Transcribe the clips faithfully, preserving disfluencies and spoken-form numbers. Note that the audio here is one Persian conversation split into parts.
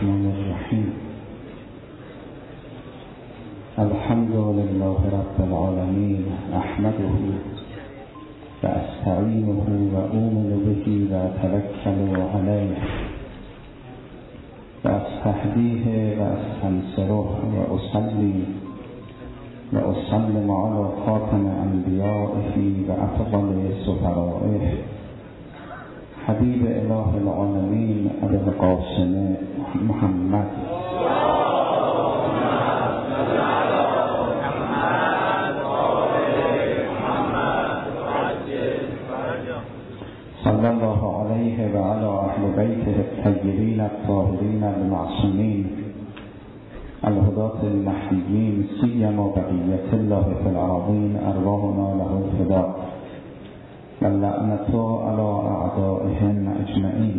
الرحمن الرحیم. الحمد لله رب العالمین، احمده و استعینه و اؤمن به و اتوکل علیه و استهدیه و استنصره و اصلی و اسلم علی خاتم انبیائه و افضل سفرائه حبیب اله العالمین ابی القاسم محمد صلی الله علیه و علی اهل بیته الطیبین الطاهرین المعصومین الهداة المهدیین سیما بقیة الله فی الارضین ارواحنا له الفداء و لعنة علی اعدائهم اجمعین.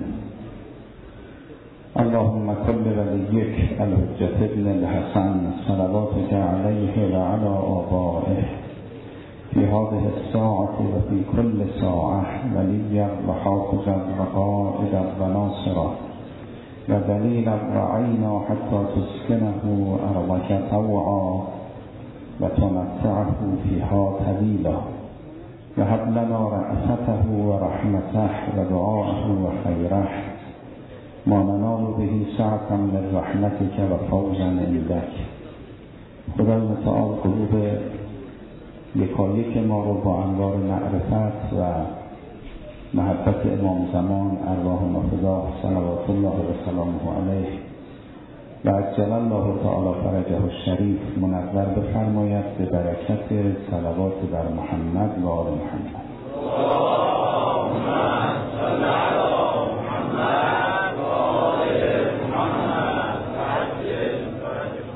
اللهم کل ولیک الحجة ابن الحسن صلواتک علیه و علی آبائه فی هذه الساعة و فی کل ساعة ولیا و حافظا و قائدا و ناصرا و دلیلا و عینا حتی تسکنه ارضک طوعا و تمتعه فیها طویلا و هب لنا رأفته و رحمته و دعاءه و خیره ما ننال به سعة من رحمتك و فوزا عندک. خدای متعال قلوب یکایک ما رو با انوار معرفت و محبت امام زمان ارواحنا فدا صلوات الله و سلامه علیه و عجل الله تعالی فرجه الشریف منور بفرماید به برکت صلوات بر محمد و آل محمد. اللهم صل علی محمد و آل محمد و عجل فرجه.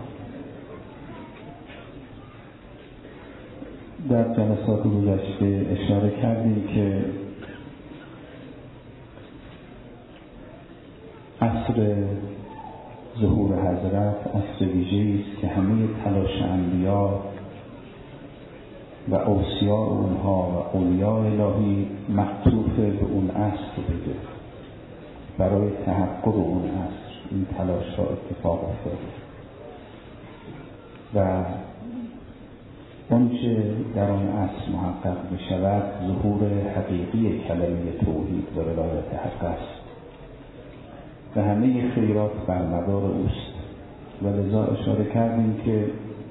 در جلسات گذشته اشاره کردیم که عصر ظهور حضرت عصر ویژه‌ای است که همه تلاش انبیا و اوصیا اونها و اولیاء الهی مخطوف به اون عصر بوده. برای تحقق اون عصر این تلاش ها اتفاق افتاده و اونچه در آن عصر محقق می شود ظهور حقیقی کلمه توحید و ولایت حق است و همه خیرات بر مدار اوست و لذا اشاره کردیم که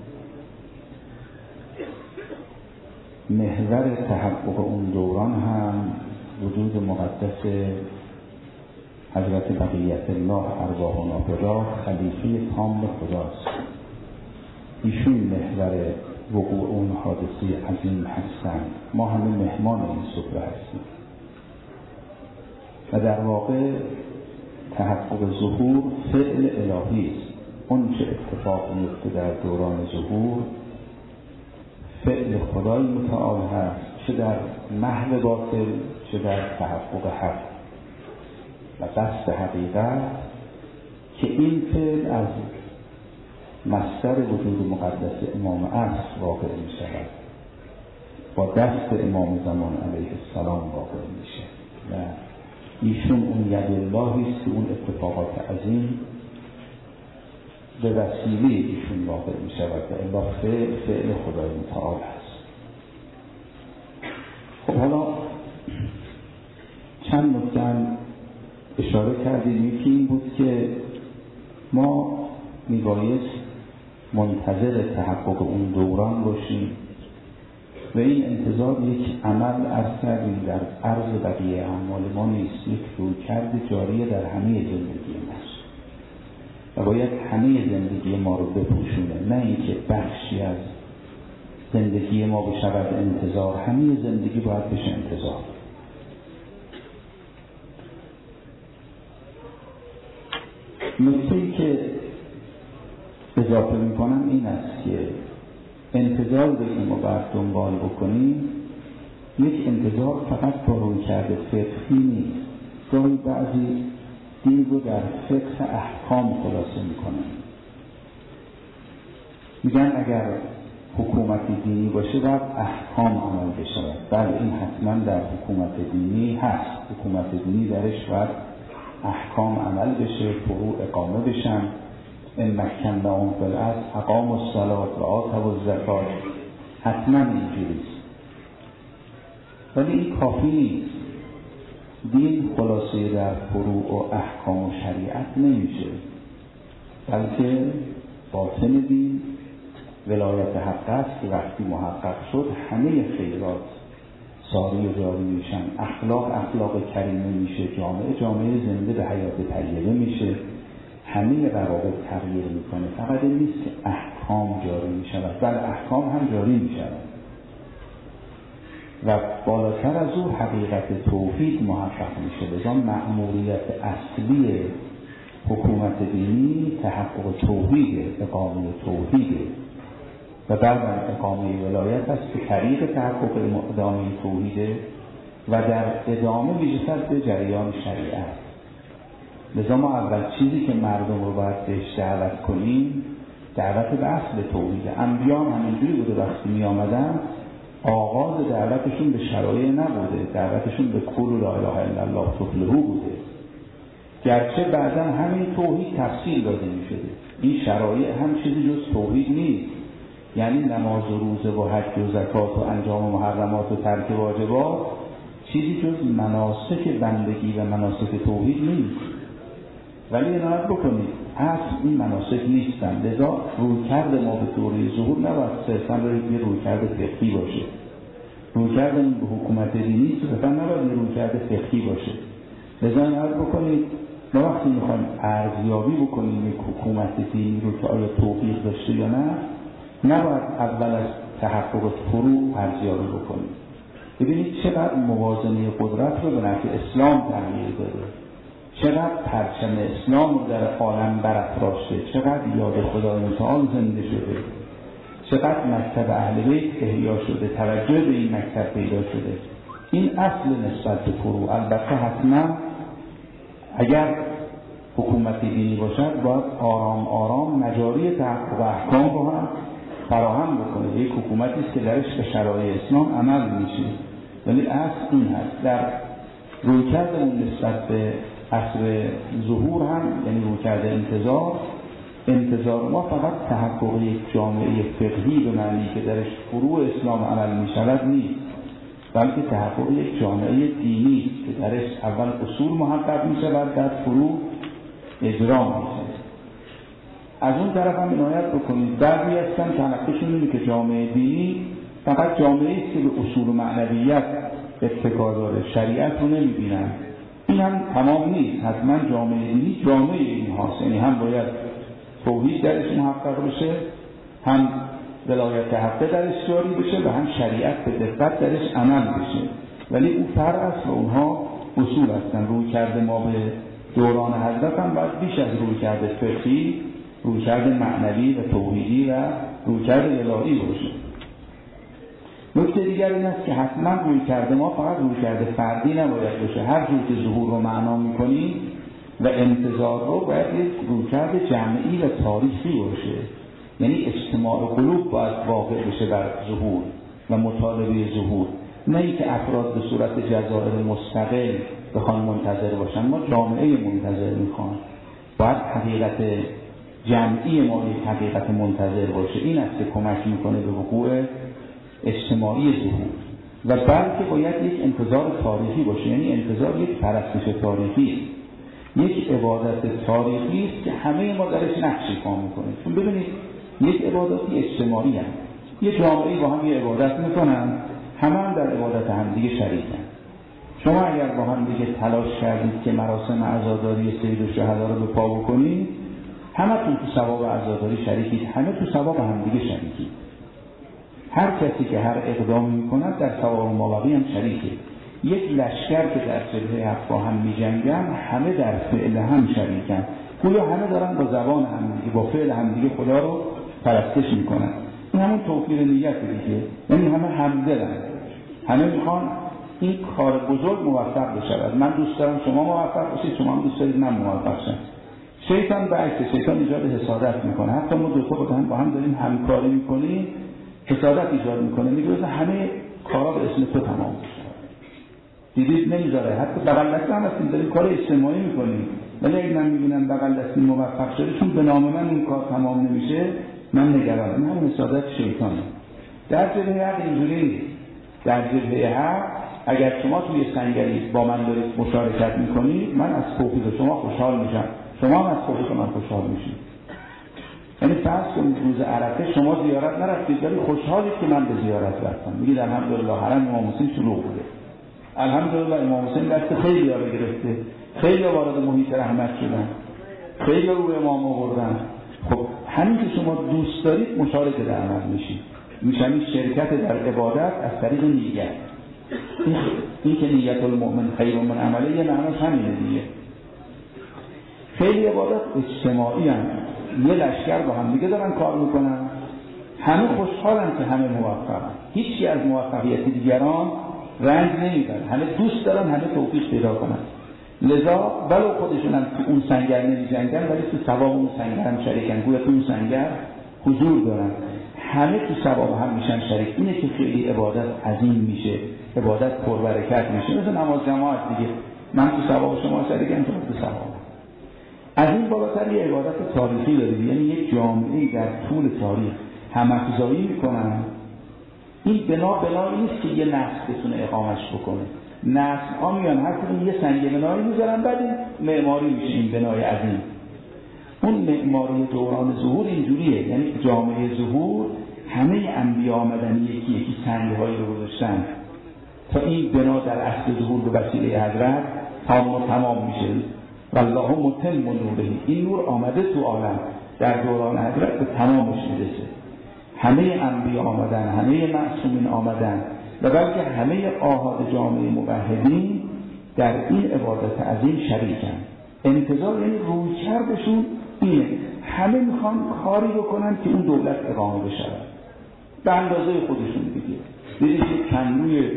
محور تحقق اون دوران هم وجود مقدس حضرت بقیت الله ارواحنا فدا خلیفه تام خداست. ایشون محور وقوع اون حادثه عظیم هستند. ما همه مهمان این سفره هستیم و در واقع تحقق ظهور فعل الهی است. اون چه اتفاق میفته در دوران ظهور فعل خدای متعال هست، چه در محل باطل چه در تحقق حق و قصد حقیقت، که این فعل از مصدر وجود مقدس امام عصر واقع می شود، با دست امام زمان علیه السلام واقع میشه و ایشون اون ید اللهی است که اون اتفاقات عظیم به وسیله ایشون واقع می شود و الا فعل فعل خدای متعال هست. خب حالا چند نکته اشاره کردیم. یکی این بود که ما میبایست منتظر تحقق اون دوران باشیم و این انتظار یک عمل عرض کردیم در عرض بقیه اعمال ما نیست، یک رویکرد جاری در همه زندگی ماست و باید همه زندگی ما رو بپوشونه، نه اینکه بخشی از زندگی ما بشود انتظار، همه زندگی باید بشه انتظار. نکته‌ای که اضافه میکنم این است که انتظار بگیم و باید دنبال بکنیم یک انتظار فقط با روی کرده فقهی نیست. گاهی بعضی دین رو در فقه احکام خلاصه میکنن، میگن اگر حکومت دینی باشه باید احکام عمل بشه. بله این حتما در حکومت دینی هست، حکومت دینی درش باید احکام عمل بشه، فروع اقامه بشن. ان مکناهم فی الارض اقاموا الصلاة و آتوا الزکات. حتما اینجوریست، ولی این کافی نیست. دین خلاصه در فروع و احکام و شریعت نمیشه، بلکه باطن دین ولایت حق است که وقتی محقق شد همه خیرات ساری و جاری میشن، اخلاق اخلاق کریمه میشه، جامعه جامعه زنده به حیات طیبه میشه، همه روابط تغییر میکنه. فقط این نیست که احکام جاری میشود، بل احکام هم جاری میشود و بالاتر از او حقیقت توحید محقق میشه. لذا مأموریت اصلی حکومت دینی تحقق توحیده، اقامه توحیده و بعد اقامه ولایت است که طریق تحقق ادامه توحیده و در ادامه میرسد به جریان شریعت. لذا ما اول چیزی که مردم رو باید بهش دعوت کنیم دعوت به اصل توحیده. انبیاء همینجوری بوده، وقتی می آمدن آغاز دعوتشون به شرایع نبوده، دعوتشون به قول لا اله الا الله تفلحوا بوده، گرچه بعدا همین توحید تفصیل داده می شده. این شرایع هم چیزی جز توحید نیست، یعنی نماز و روزه و حج و زکات و انجام محرمات و ترک واجبات چیزی جز مناسک بندگی و مناسک توحید نیست. ولی عنایت بکنید اصل این مناسک نیستن. لذا رویکرد ما به دوره ظهور نباید صرفا یه رویکرد فقهی باشه. رویکرد به حکومت دینی صرفا نباید یه رویکرد فقهی باشه. لذا عنایت بکنید ما وقتی میخوایم ارزیابی بکنیم یک حکومت دینی رو که آیا توفیق داشته یا نه، نباید اول از تحقق فروع ارزیابی بکنیم. ببینید چقدر موازنه قدرت رو به نفع اسلام تغییر داده، چقدر پرچم اسلام رو در عالم برافراشته، چقدر یاد خدای متعال زنده شده، چقدر مکتب اهل بیت احیا شده، توجه به این مکتب پیدا شده. این اصل نسبت به فروع. البته حتما اگر حکومت دینی باشد باید آرام آرام مجاری تحقق احکام رو هم فراهم بکنه. یک حکومتی است که درش به شرایع اسلام عمل میشه. ولی اصل این هست. در رویکردمون نسبت به عصر ظهور هم، یعنی رویکرد انتظار انتظار ما فقط تحقق یک جامعه فقهی به معنی که درش فروع اسلام عمل میشود نیست، بلکه تحقق یک جامعه دینی که درش اول اصول محقق میشود، بعد فروع اجرا میشه. از اون طرف هم عنایت بکنید بعضی هستن تلقیشون اینه که جامعه دینی فقط جامعه است که به اصول و معنویت اتکا داره، شریعت رو نمیبینن. این هم تمام نیست. حتما جامعه دینی جامعه این هاست، یعنی هم باید توحید درش محقق بشه، هم ولایت حقه درش جاری بشه و هم شریعت به دقت درش عمل بشه. ولی او فرع است و اونها اصول هستن. روی کرده ما به دوران حضرت هم باید بیش از روی کرده فقهی، روی کرده معنوی و توحیدی و روی کرده الهی باشه. نکته دیگر این است که حتما روی کرده ما فقط روی کرده فردی نباید باشه. هر جور که ظهور رو معنا می‌کنیم و انتظار رو باید یک روی کرده جمعی و تاریخی باشه، یعنی اجتماع قلوب باید واقع بشه بر ظهور و مطالبه ظهور، نه ای که افراد به صورت جزایر مستقل بخوان منتظر باشن. ما جامعه منتظر میخوان، باید حقیقت جمعی ما یک حقیقت منتظر باشه. این است که کمک میکنه به وقوع اجتماعی ظهور. و بلکه باید یک انتظار تاریخی باشه، یعنی انتظار یک پرستش تاریخی، یک عبادت تاریخی است که همه ما درش نقش ایفا میکنیم. چون ببینید یک عبادتی اجتماعی هست، یه جامعه با هم یه عبادت میکنن، همه هم در عبادت هم دیگه شریکن. شما اگر با هم دیگه تلاش کردید که مراسم عزاداری سید الشهدا رو به پا بکنید، همتون تو ثواب عزاداری شریکید، همه تو ثواب هم دیگه شریکید. هر کسی که هر اقدامی میکند در ثواب مابقی هم شریکه. یک لشکر که در جبهه حق با هم میجنگن، همه در فعل هم شریکن، گویا همه دارن با زبان هم دیگه، با فعل هم دیگه خدا رو پرستش میکنن. این همون توفیر نیت دیگه، یعنی همه همدلن، همه میخوان این کار بزرگ موفق بشود. من دوست دارم شما موفق باشید، شما هم دوست دارید من موفق شم. شیطان برعکس، شیطان ایجاد حسادت میکنه. حتی ما دو تا با هم داریم همکاری میکنیم، حسادت ایجاد میکنه، میگه همه کارا به اسم تو تمام بشه. دیدید نمیذاره. حتی بغل دستی هم هستیم داریم کار اجتماعی میکنیم، ولی اگه من میبینم بغل دستی موفق شده چون به نام من این کار تمام نمیشه من نگرانم. من مساعدت شیطانه. در جبهه حق اینجوری نیست. در جبهه حق اگر شما توی سنگری با من دارید مشارکت میکنید، من از توفیق شما خوشحال میشم، شما هم از توفیق من خوشحال میشید. یعنی فرض کنید روز عرفه شما زیارت نرفتید ولی خوشحالید که من به زیارت رفتم، میگید الحمدلله حرم امام حسین شلوغ بوده، الحمدلله امام حسین دست خیلی ها گرفته، خیلی ها وارد محیط رحمت شدن، خیلی ها روی امام آوردن. خب همین که شما دوست دارید مشارک در عمل میشید، میشن شرکت در عبادت از طریق نیت. این, این که نیت المؤمن خیر من عمله یه معناش همینه دیگه. خیلی عبادت اجتماعی هم، یه لشکر با هم دیگه دارن کار میکنن، همه خوشحالن که همه موفقن، هیچی از موفقیت دیگران رنج نمیبرن، همه دوست دارن همه توفیق پیدا کنن. لذا ولو خودشون هم تو اون سنگر نمیجنگن ولی تو ثواب اون سنگر هم شریکن، گویا تو اون سنگر حضور دارن، همه تو ثواب هم میشن شریک. اینه که خیلی عبادت عظیم میشه، عبادت پربرکت میشه. مثل نماز جماعت دیگه، من تو ثواب شما شریکم، شما تو ثواب. از این بالاتر یه عبادت تاریخی دارید، یعنی یک جامعه در طول تاریخ هم‌افزایی میکنن. این بنا بنایی نیست که یه نسل بتونه اقامش بکنه، نسل ها میان هر کدوم یه سنگ بنایی میذارن، بعد این معماری میشه این بنای عظیم. اون معماری دوران ظهور اینجوریه، یعنی جامعه ظهور همه انبیا آمدن یکی یکی سنگ‌هایی رو گذاشتن تا این بنا در اصل ظهور به وسیله حضرت تمام و تمام میشه. والله متم نوره، این نور آمده تو عالم در دوران حضرت به تمامش میرسه. همه انبیا آمدن، همه معصومین آمدن و بلکه همه آحاد جامعه موحدین در این عبادت عظیم شریکن. انتظار یعنی رویکردشون اینه، همه میخوان کاری بکنن که اون دولت اقامه بشه به اندازه خودشون دیگه. دیدید که کندوی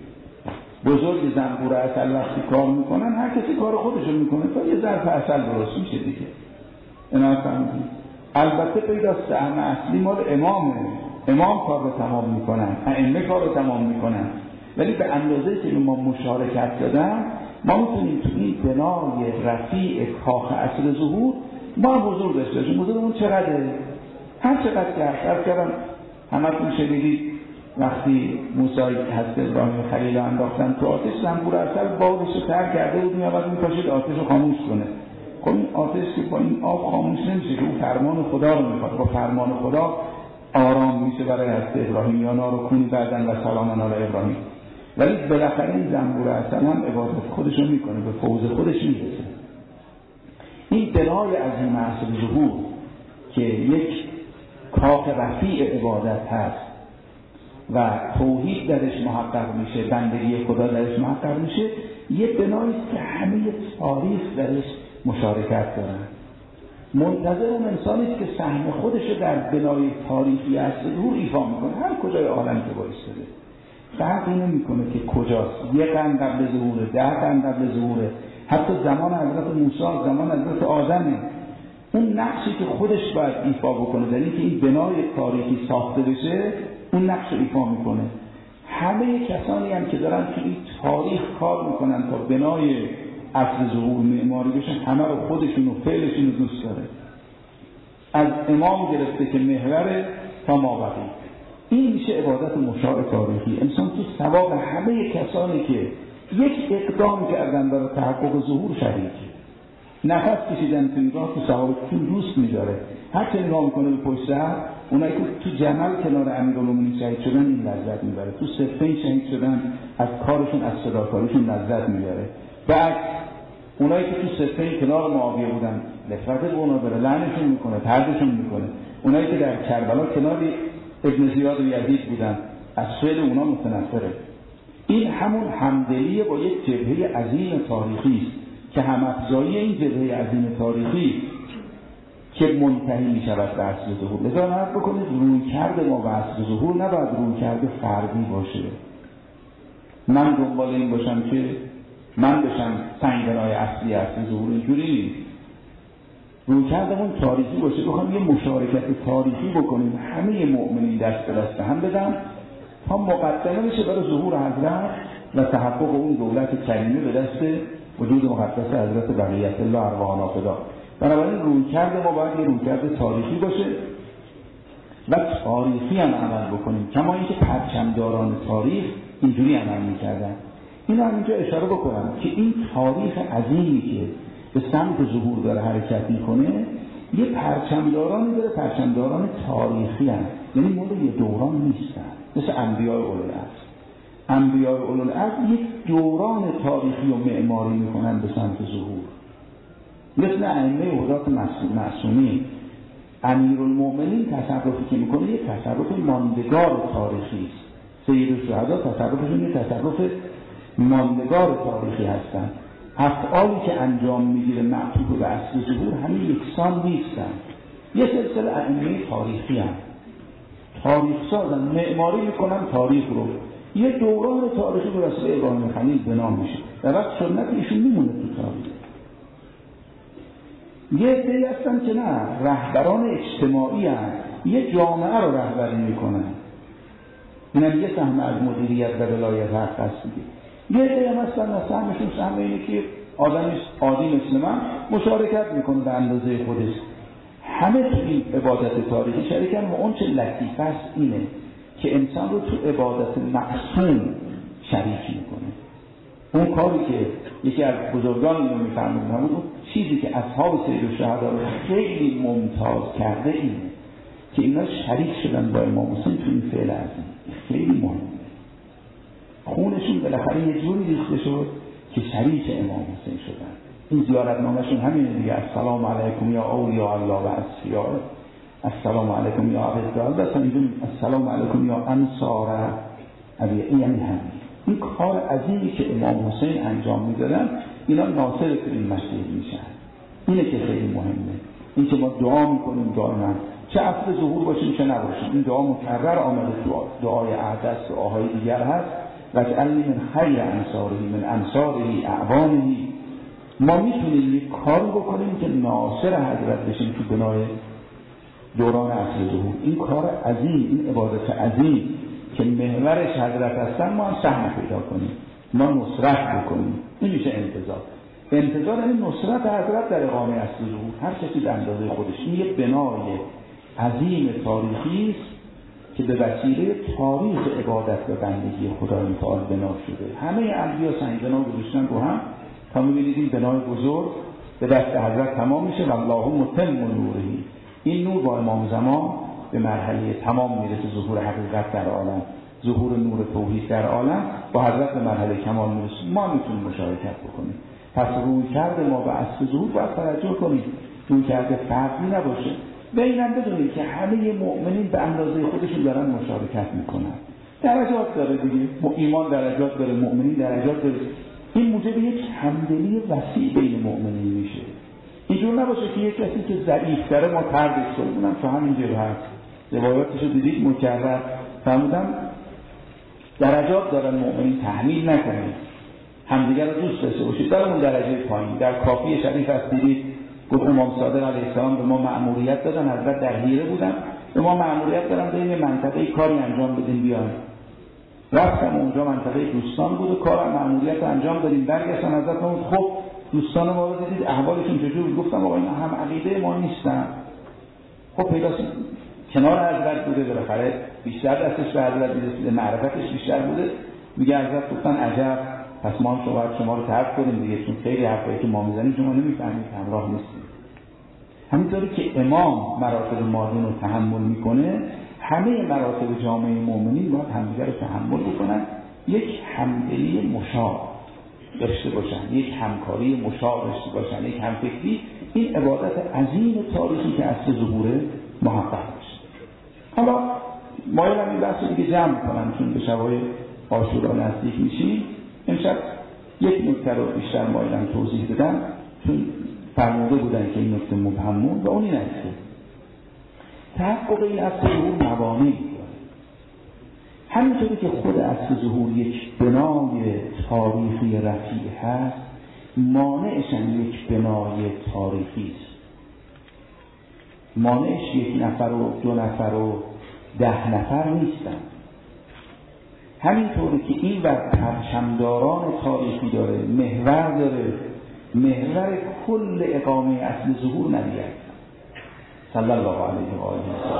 بزرگ زنبور عسل وقتی کار میکنن هر کسی کار خودشون میکنه تا یه ظرف عسل درست میشه دیگه. اینا فهمیدید؟ البته پیدا سهم اصلی مال امامه، امام کار رو تمام میکنن، ائمه کار رو تمام میکنن، ولی به اندازه که ما مشارکت دادن ما میتونیم تو این بنای رفیع کاخ اصل ظهور ما حضور داشته باشیم. حضورمون چقدره؟ هر چقدر که هر کردم همتون شنیدید وقتی موسی حضرت ابراهیم خلیل انداختن تو آتش، زنبور عسل بادش رو تر کرده بود، می‌آورد می‌پاشید آتش رو خاموش کنه. خب این آتش که با این آب خاموش نمیشه، که اون فرمان خدا رو میخواد، با فرمان خدا آرام میشه برای حضرت ابراهیم، یا نارکونی بعدن و سلام علی ابراهیم. ولی بالاخره این زنبور عسل هم عبادت خودش رو میکنه، به فوز خودش میرسه. این بنای عظیم اصل ظهور که یک کاخ رفیع عبادت هست و توحید درش محقق میشه، بندگی خدا درش محقق میشه، یه بنایی که همه تاریخ درش مشارکت دارن. منتظر اون انسانی که سهم خودش رو در بنای تاریخی اصل ظهور ایفا میکنه، هر کجای عالم که بایستده. فرق اینو میکنه که کجاست، یه قرن قبل ظهوره، ده قرن قبل ظهوره، حتی زمان حضرت موسی، زمان حضرت آدمه. اون نقشی که خودش باید ایفا بکنه در اینکه این بنای تاریخی ساخته بشه، اون نقش رو ایفا میکنه. همه کسانی هم که دارن که این تاریخ کار میکنن تا بنای اصل ظهور معماری بشه، همه رو خودشون و فعلشون رو دوست داره، از امام گرفته که محور تا مابقی. این میشه عبادت مشاع تاریخی. انسان تو ثواب همه کسانی که یک اقدام کردن برای تحقق ظهور شریکی، نفس کشیدن تو این راه، تو ثوابتون دوست میداره. هر که نگاه میکنه به پشت سر، اونایی که تو جمل کنار امیرالمومنین شهید شدن این لذت میبره، تو صفین شهید شدن از کارشون، از صداکاریشون لذت میبره. بعد اونایی که تو صفین کنار معاویه بودن نفرت به اونا داره، لعنشون میکنه، طردشون میکنه. اونایی که در کربلا کنار ابن زیاد و یزید بودن از فعل اونا متنفره. این همون همدلیه با یک جبهه عظیم تاریخی است که هم‌افزایی این جبهه عظیم تاریخی که منتهی می شود به اصل ظهور. لذا نهار بکنید روی کرده ما به اصل ظهور نباید روی کرده فردی باشه. من دنبال این باشم که من بشم سنگنای اصلی اصل ظهور، اینجوری نیست. روی کردمون تاریخی باشه، بخوام یه مشارکت تاریخی بکنیم، همه مؤمنین دست به دست هم بدن تا مقدمه بشه برای ظهور حضرت و تحقق اون دولت کریمه به دست وجود مقدس حضرت بقیت الله ارواحنا فدا. بنابراین رویکرد ما باید یه رویکرد تاریخی باشه و تاریخی هم عمل بکنیم، کما اینکه پرچمداران تاریخ اینجوری عمل میکردن. اینو هم اینجا اشاره بکنم که این تاریخ عظیمی که به سمت ظهور داره حرکت میکنه یه پرچمدارانی داره، پرچمداران تاریخی هم، یعنی مورد یه دوران نیستن مثل انبیاء اولوالعزم. انبیاء اولوالعزم یک دوران تاریخی و معماری میکنن به سمت ظهور، مثل ائمه حضرات معصومین. امیرالمؤمنین تصرفی که میکنه یک تصرف ماندگار تاریخی است. سید الشهدا تصرفشون یک تصرف ماندگار تاریخی هستن. افعالی که انجام میگیره معطوف به اصل ظهور همین یکسان نیستن. یه سلسله ائمه تاریخی هم تاریخ سازن، معماری میکنن تاریخ رو. یه دوران تاریخی به وسیله ابراهیم خلیل بنا میشه و وقت سنت ایشون میمونه تو تاریخ. یه عده‌ای هستن که نه، رهبران اجتماعی هستن، یه جامعه رو رهبری میکنن. اینم یه سهم از مدیریت و ولایت حق هست دیگه. یه عده‌ای هم هستن سهمشون سهم اینه که آدمی عادی مثل من مشارکت میکنه به اندازه خودش. همه تو این عبادت تاریخی شریکن و اون چه لطیفه است اینه که انسان رو تو عبادت معصوم شریک میکنه. اون کاری که یکی از بزرگان اینو میفرمود، همون چیزی که اصحاب سید الشهدا رو خیلی ممتاز کرده اینه که اینا شریک شدن با امام حسین تو این فعل عظیم. خیلی مهمه. خونشون بالاخره یه جوری ریخته شد که شریک امام حسین شدن. این زیارتنامه‌شون همینه دیگه، السلام علیکم یا اولیاء الله و اصفیاء، السلام علیکم یا عباد الله، اینجا السلام علیکم یا انصار ابی. یعنی همین این کار عظیمی که امام حسین انجام میدادن اینا ناصر این مسیح میشن. اینه که خیلی مهمه. این که ما دعا میکنیم دائما، چه اصل ظهور باشیم چه نباشیم، این دعا مکرر آمده، دعا دعای احدث و دعاهای دیگر هست. واجعلنی من خیر انصاره من انصاره اعوانه. ما میتونیم یک کاری بکنیم که ناصر حضرت بشیم تو بنای دوران اصل ظهور. این کار عظیم، این عبادت عظیم که محورش حضرت هستن ما هم سهم پیدا کنیم، ما نصرت بکنیم. این میشه انتظار. انتظار این نصرت حضرت در اقامه اصل ظهور، هر کسی به اندازه خودش. این یک بنای عظیم تاریخی است که به وسیله تاریخ عبادت و بندگی خدای متعال بنا شده. همه انبیا سنگ بنا گذاشتن رو هم تا می‌بینید این بنای بزرگ به دست حضرت تمام میشه. والله متم نوره. این نور با امام زمان به مرحله تمام میرسه، ظهور حقیقت در عالم، ظهور نور توحید در عالم با حضرت به مرحله کمال میرسه. ما میتونیم مشارکت بکنیم. پس روی کرده ما به اصل ظهور باید توجه کنیم، روی کرده فردی نباشه. و اینم بدونیم که همه مؤمنین به اندازه خودشون دارن مشارکت میکنن. درجات داره دیگه، ایمان درجات داره، مؤمنین درجات داره. این موجب یک همدلی وسیع بین مؤمنین میشه. اینجور نباشه که یک کسی که ضعیف داره ما تردش کنیم. اونم تو همین جور هست. روایاتشو دیدید مکرر فرمودن درجات دارن مؤمنین، تحمیل نکنید، همدیگر رو دوست داشته باشید. در اون درجه پایین در کافی شریف هست دیدید گفت امام صادق علیه السلام به ما مأموریت دادن، حضرت در حیره بودن، به ما مأموریت دادن به این منطقه کاری انجام بدیم بیان. رفتم اونجا منطقه دوستان بود و کار مأموریت رو انجام دادیم. برگشتن حضرت فرمود خب دوستان ما رو دیدید احوالشون چجوری؟ گفتم آقا اینا هم عقیده ما نیستن. خب پیداست کنار حضرت بوده، بالاخره بیشتر دستش به حضرت میرسیده، معرفتش بیشتر بوده. میگه حضرت گفتن عجب، پس ما شما شما رو ترک کنیم دیگه، چون خیلی حرفایی که ما میزنیم شما نمیفهمید، همراه نیستید. همینطوری که امام مراتب مادین رو تحمل میکنه، همه مراتب جامعه مؤمنین باید همدیگر رو تحمل بکنن، یک همدلی مشابه داشته باشن، یک همکاری مشابه داشته باشن، یک همفکری. این عبادت عظیم تاریخی که اصل ظهور محقق باشه. حالا مایلم این بحث دیگه جمع کنم چون به شبای عاشورا نزدیک میشیم. امشب یک نکته رو بیشتر مایلم توضیح بدم چون فرموده بودن که این نکته مبهم بود و اون این است که تحقق این اصل ظهور موانعی داره. همینطوری که خود اصل ظهور یک بنای تاریخی رفیع هست، مانعش هم یک بنای تاریخی است. مانعش یک نفر و دو نفر و ده نفر نیستن. همینطوره که این و پرچمداران تاریخی داره، محور داره، محور کل اقامه اصل ظهور نبی اکرم صلی الله علیه و آله.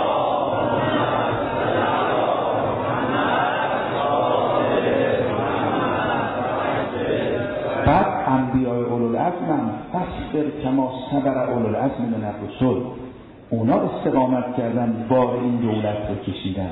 بعد انبیاء اولوالعزم هم فاصبر کما صبر اولوالعزم من الرسل، اونا استقامت کردن، بار این دولت رو کشیدن،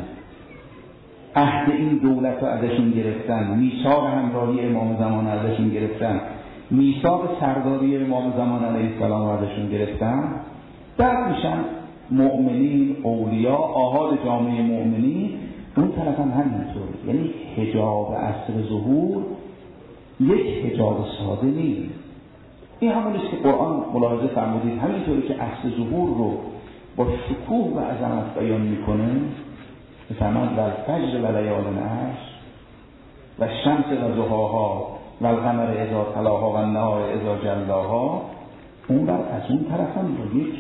عهد این دولت رو ازشون گرفتن، میثاق همراهی امام زمان ازشون گرفتن، میثاق سرداری امام زمان علیه السلام رو ازشون گرفتن. بعد میشن مؤمنین، اولیاء، آحاد جامعه مؤمنین. اون طرف هم همینطور، یعنی حجاب عصر ظهور یک حجاب ساده نیست. این همونیست که قرآن ملاحظه فرمودید، همینطوری که عصر ظهور رو با شکوه و عظمت بیان میکنه، بفرماید و الفجر و لیال عشر و شمس و ضحاها و القمر اذا تلاها و النهار اذا جلاها، اون بر از اون طرف هم با یک،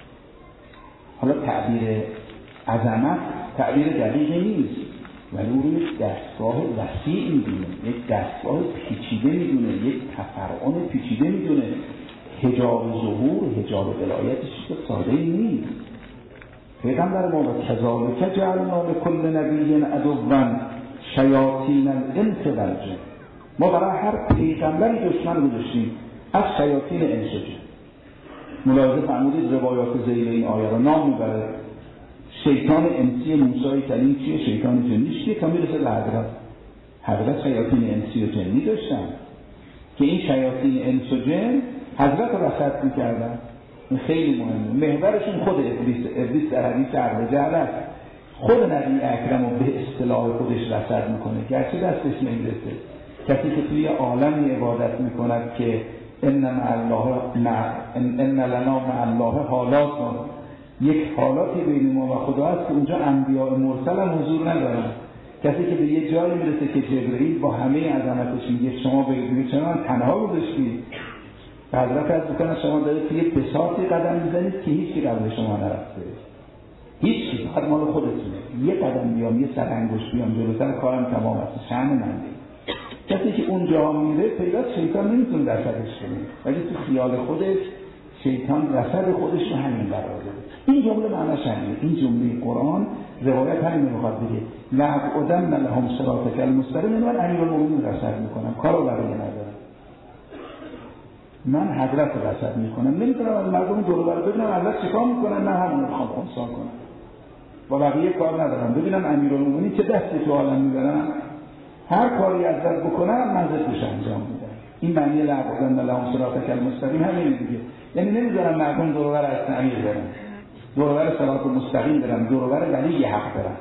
حالا تعبیر عظمت تعبیر دقیقی نیست، ولی او رو یک دستگاه وسیع میدونه، یک دستگاه پیچیده میدونه، یک تفرعون پیچیده میدونه. حجاب ظهور، حجاب ولایتش که ساده نیست. پیغمبر ما و کذالک جعلنا لکل نبی عدوا شیاطین الانس والجن، ما برای هر پیغمبری دشمن گذاشتیم از شیاطین انس و جن. ملاحظه فرمودید روایات ذیل این آیه را نام میبره. شیطان انسی موسی کلیم چیه؟ شیطان جنی چیه؟ تا میرسه به حضرت حضرت شیاطین انسی و جنی داشتن که این شیاطین انس و جن حضرت رو رصد میکردن. این خیلی مهمه. محورشون خود ابلیس. ابلیس در حدیث عقل جهل است، خود نبی اکرم رو به اصطلاح خودش رصد میکنه، گرچه دستش نمیرسه. کسی که توی عالمی عبادت میکند که ان مع الله مع ان لنا مع الله حالات، یک حالاتی بین ما و خدا هست که اونجا انبیاء مرسل هم حضور ندارن. کسی که به یه جایی میرسه که جبرئیل با همه عظمتش میگه شما بگید چرا من تنها گذاشتید؟ حضرت از بکنه شما دارید که یه بساطی قدم میزنید که هیچی قبل شما نرفته، هیچی، فقط مال خودتونه. یه قدم بیام، یه سر انگشت بیام جلوتر، کارم تمام است. شأن من کسی که اونجا میره پیدا شیطان نمیتونه رصدش کنه، ولی تو خیال خودش شیطان رصد خودش رو همین قرار داره. این جمله معناش همینه. این جمله قرآن روایت همین میخواد بگه لأقعدن لهم صراطک المستقیم، من امیرالمومنین رصد میکنم، کارو برای ندارم، من حضرت رو رصد میکنم. نمیتونم از مردم دور و بر ببینم حضرت چیکار میکنن، من همون رو میخوام خونسان کنم، با بقیه کار ندارم. ببینم امیرالمومنین چه دستی تو عالم میبرن، هر کاری حضرت بکنم من زدش انجام میدم. این معنی لأقعدن لهم صراطک المستقیم همین دیگه. یعنی نمیذارم مردم دور و بر از تعمیر برن، دور و بر صراط مستقیم برن، دور و بر ولی حق برن.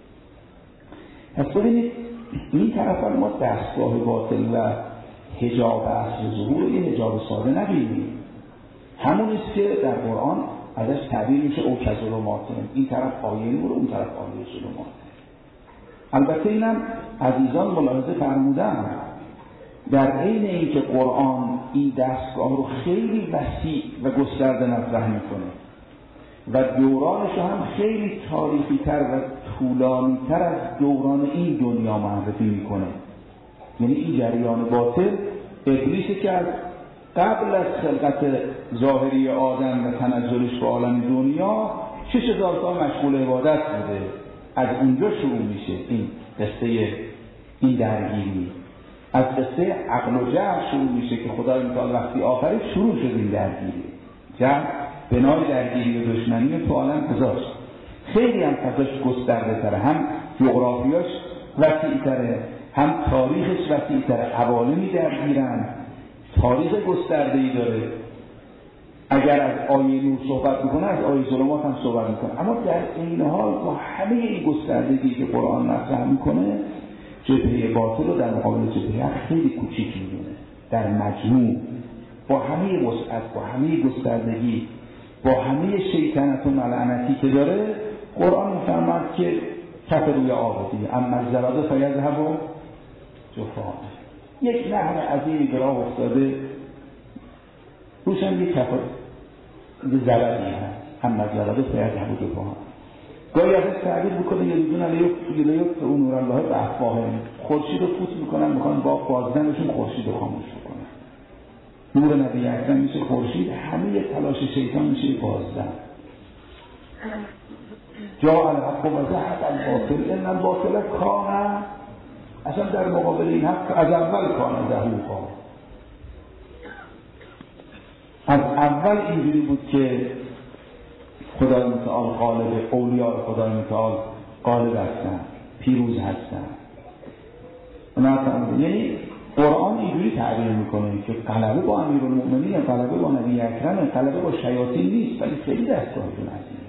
پس ببینید این طرف ما دستگاه باطل و حجاب عصر ظهور یه حجاب ساده نبینیم. همونیست که در قرآن ازش تعبیر میشه او کظلماتن، این طرف آیه نور، اون طرف آیه ظلمات. البته اینم عزیزان ملاحظه فرمودن، در عین اینکه قرآن این دستگاه رو خیلی وسیع و گسترده مطرح میکنه و دورانش هم خیلی تاریخی تر و طولانی تر از دوران این دنیا معرفی میکنه. یعنی این جریان باطل ابلیسی که از قبل از خلقت ظاهری آدم و تنزلش به عالم دنیا شش هزار سال مشغول عبادت بوده، از اونجا شروع میشه این قصه، این درگیری از قصه عقل و جهل شروع میشه که خدای متعال وقتی آفرید شروع شد این درگیری. جهل بنای درگیری و دشمنی تو عالم گذاشت، خیلی هم فضاش گسترده تره، هم جغرافیاش وسیع تره، هم تاریخش وسیع تره، عوالمی درگیرن، تاریخ گسترده‌ای داره. اگر از آیه نور صحبت میکنه از آیه ظلمات هم صحبت میکنه، اما در این حال با همه این گستردگی که قرآن مطرح میکنه جبهه باطل رو در مقابل جبهه حق خیلی کوچیک میدونه. در مجموع با همه وسعت، با همه گستردگی، با همه شیطنت و ملعنتی که داره، قرآن میفرماد که کف روی آب دیگه اما الزبد فیذهب جفاء، یک نهر عظیمی که راه افتاده روش هم یک کف زبدی هست، اما الزبد فیذهب جفاء. گاهی ازش تعبیر بکنه یه روزون علیه یه اون نور الله به افواههم، خورشید رو فوت میکنن، میخوان با بازدنشون خورشید رو خاموش بکنن. نور نبی اکرم میشه خورشید، همه تلاش شیطان میشه بازدن. جا الحق و زهق الباطل ان الباطل کان، اصلا در مقابل این حق از اول کان زهوقا، از اول اینجوری بود که خدای متعال غالب، اولیاء خدای متعال غالب هستن، پیروز هستن. یعنی قرآن اینجوری تعبیر میکنه که غلبه با امیرالمؤمنین، غلبه با نبی اکرم، غلبه با شیاطین نیست، ولی خیلی دستگاهتون عزیزه.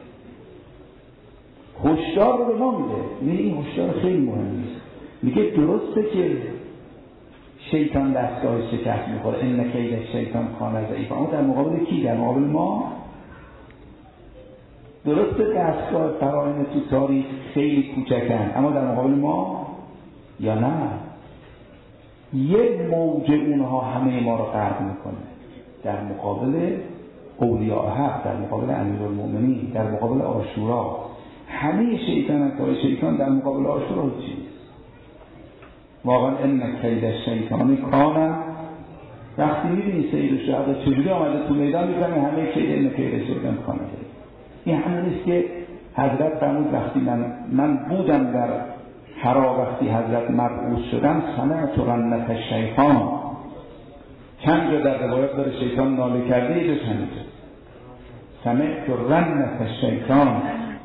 هشدار رو به ما میده. یعنی این هشدار خیلی مهم نیست. میگه درسته که شیطان دستگاه شکست میخوره، ان کید شیطان کان ضعیفا، اما در مقابل کی؟ در مقابل ما. درسته دستگاه فرائض تو تاریخ خیلی کوچکن، اما در مقابل ما یا نه؟ یک موج اونها همه ما رو غرق میکنه. در مقابل اولیاء حق، در مقابل امیرالمؤمنین، در مقابل عاشورا، همه شیطان اتای شیطان در مقابل عاشورا چیست؟ واقعا ان کید شیطان کان. وقتی میبینی سید الشهدا چجوری آمده تو میدان، میفهمی همه کید ان کید شیطان کان. این همونیست که حضرت فرمود وقتی من من بودم در حرا، وقتی حضرت مبعوث شدم، سمعت رنة الشیطان. چند جا در روایت داره شیطان ناله کرده، یه جا چند جا سمعت رنة الشیطان،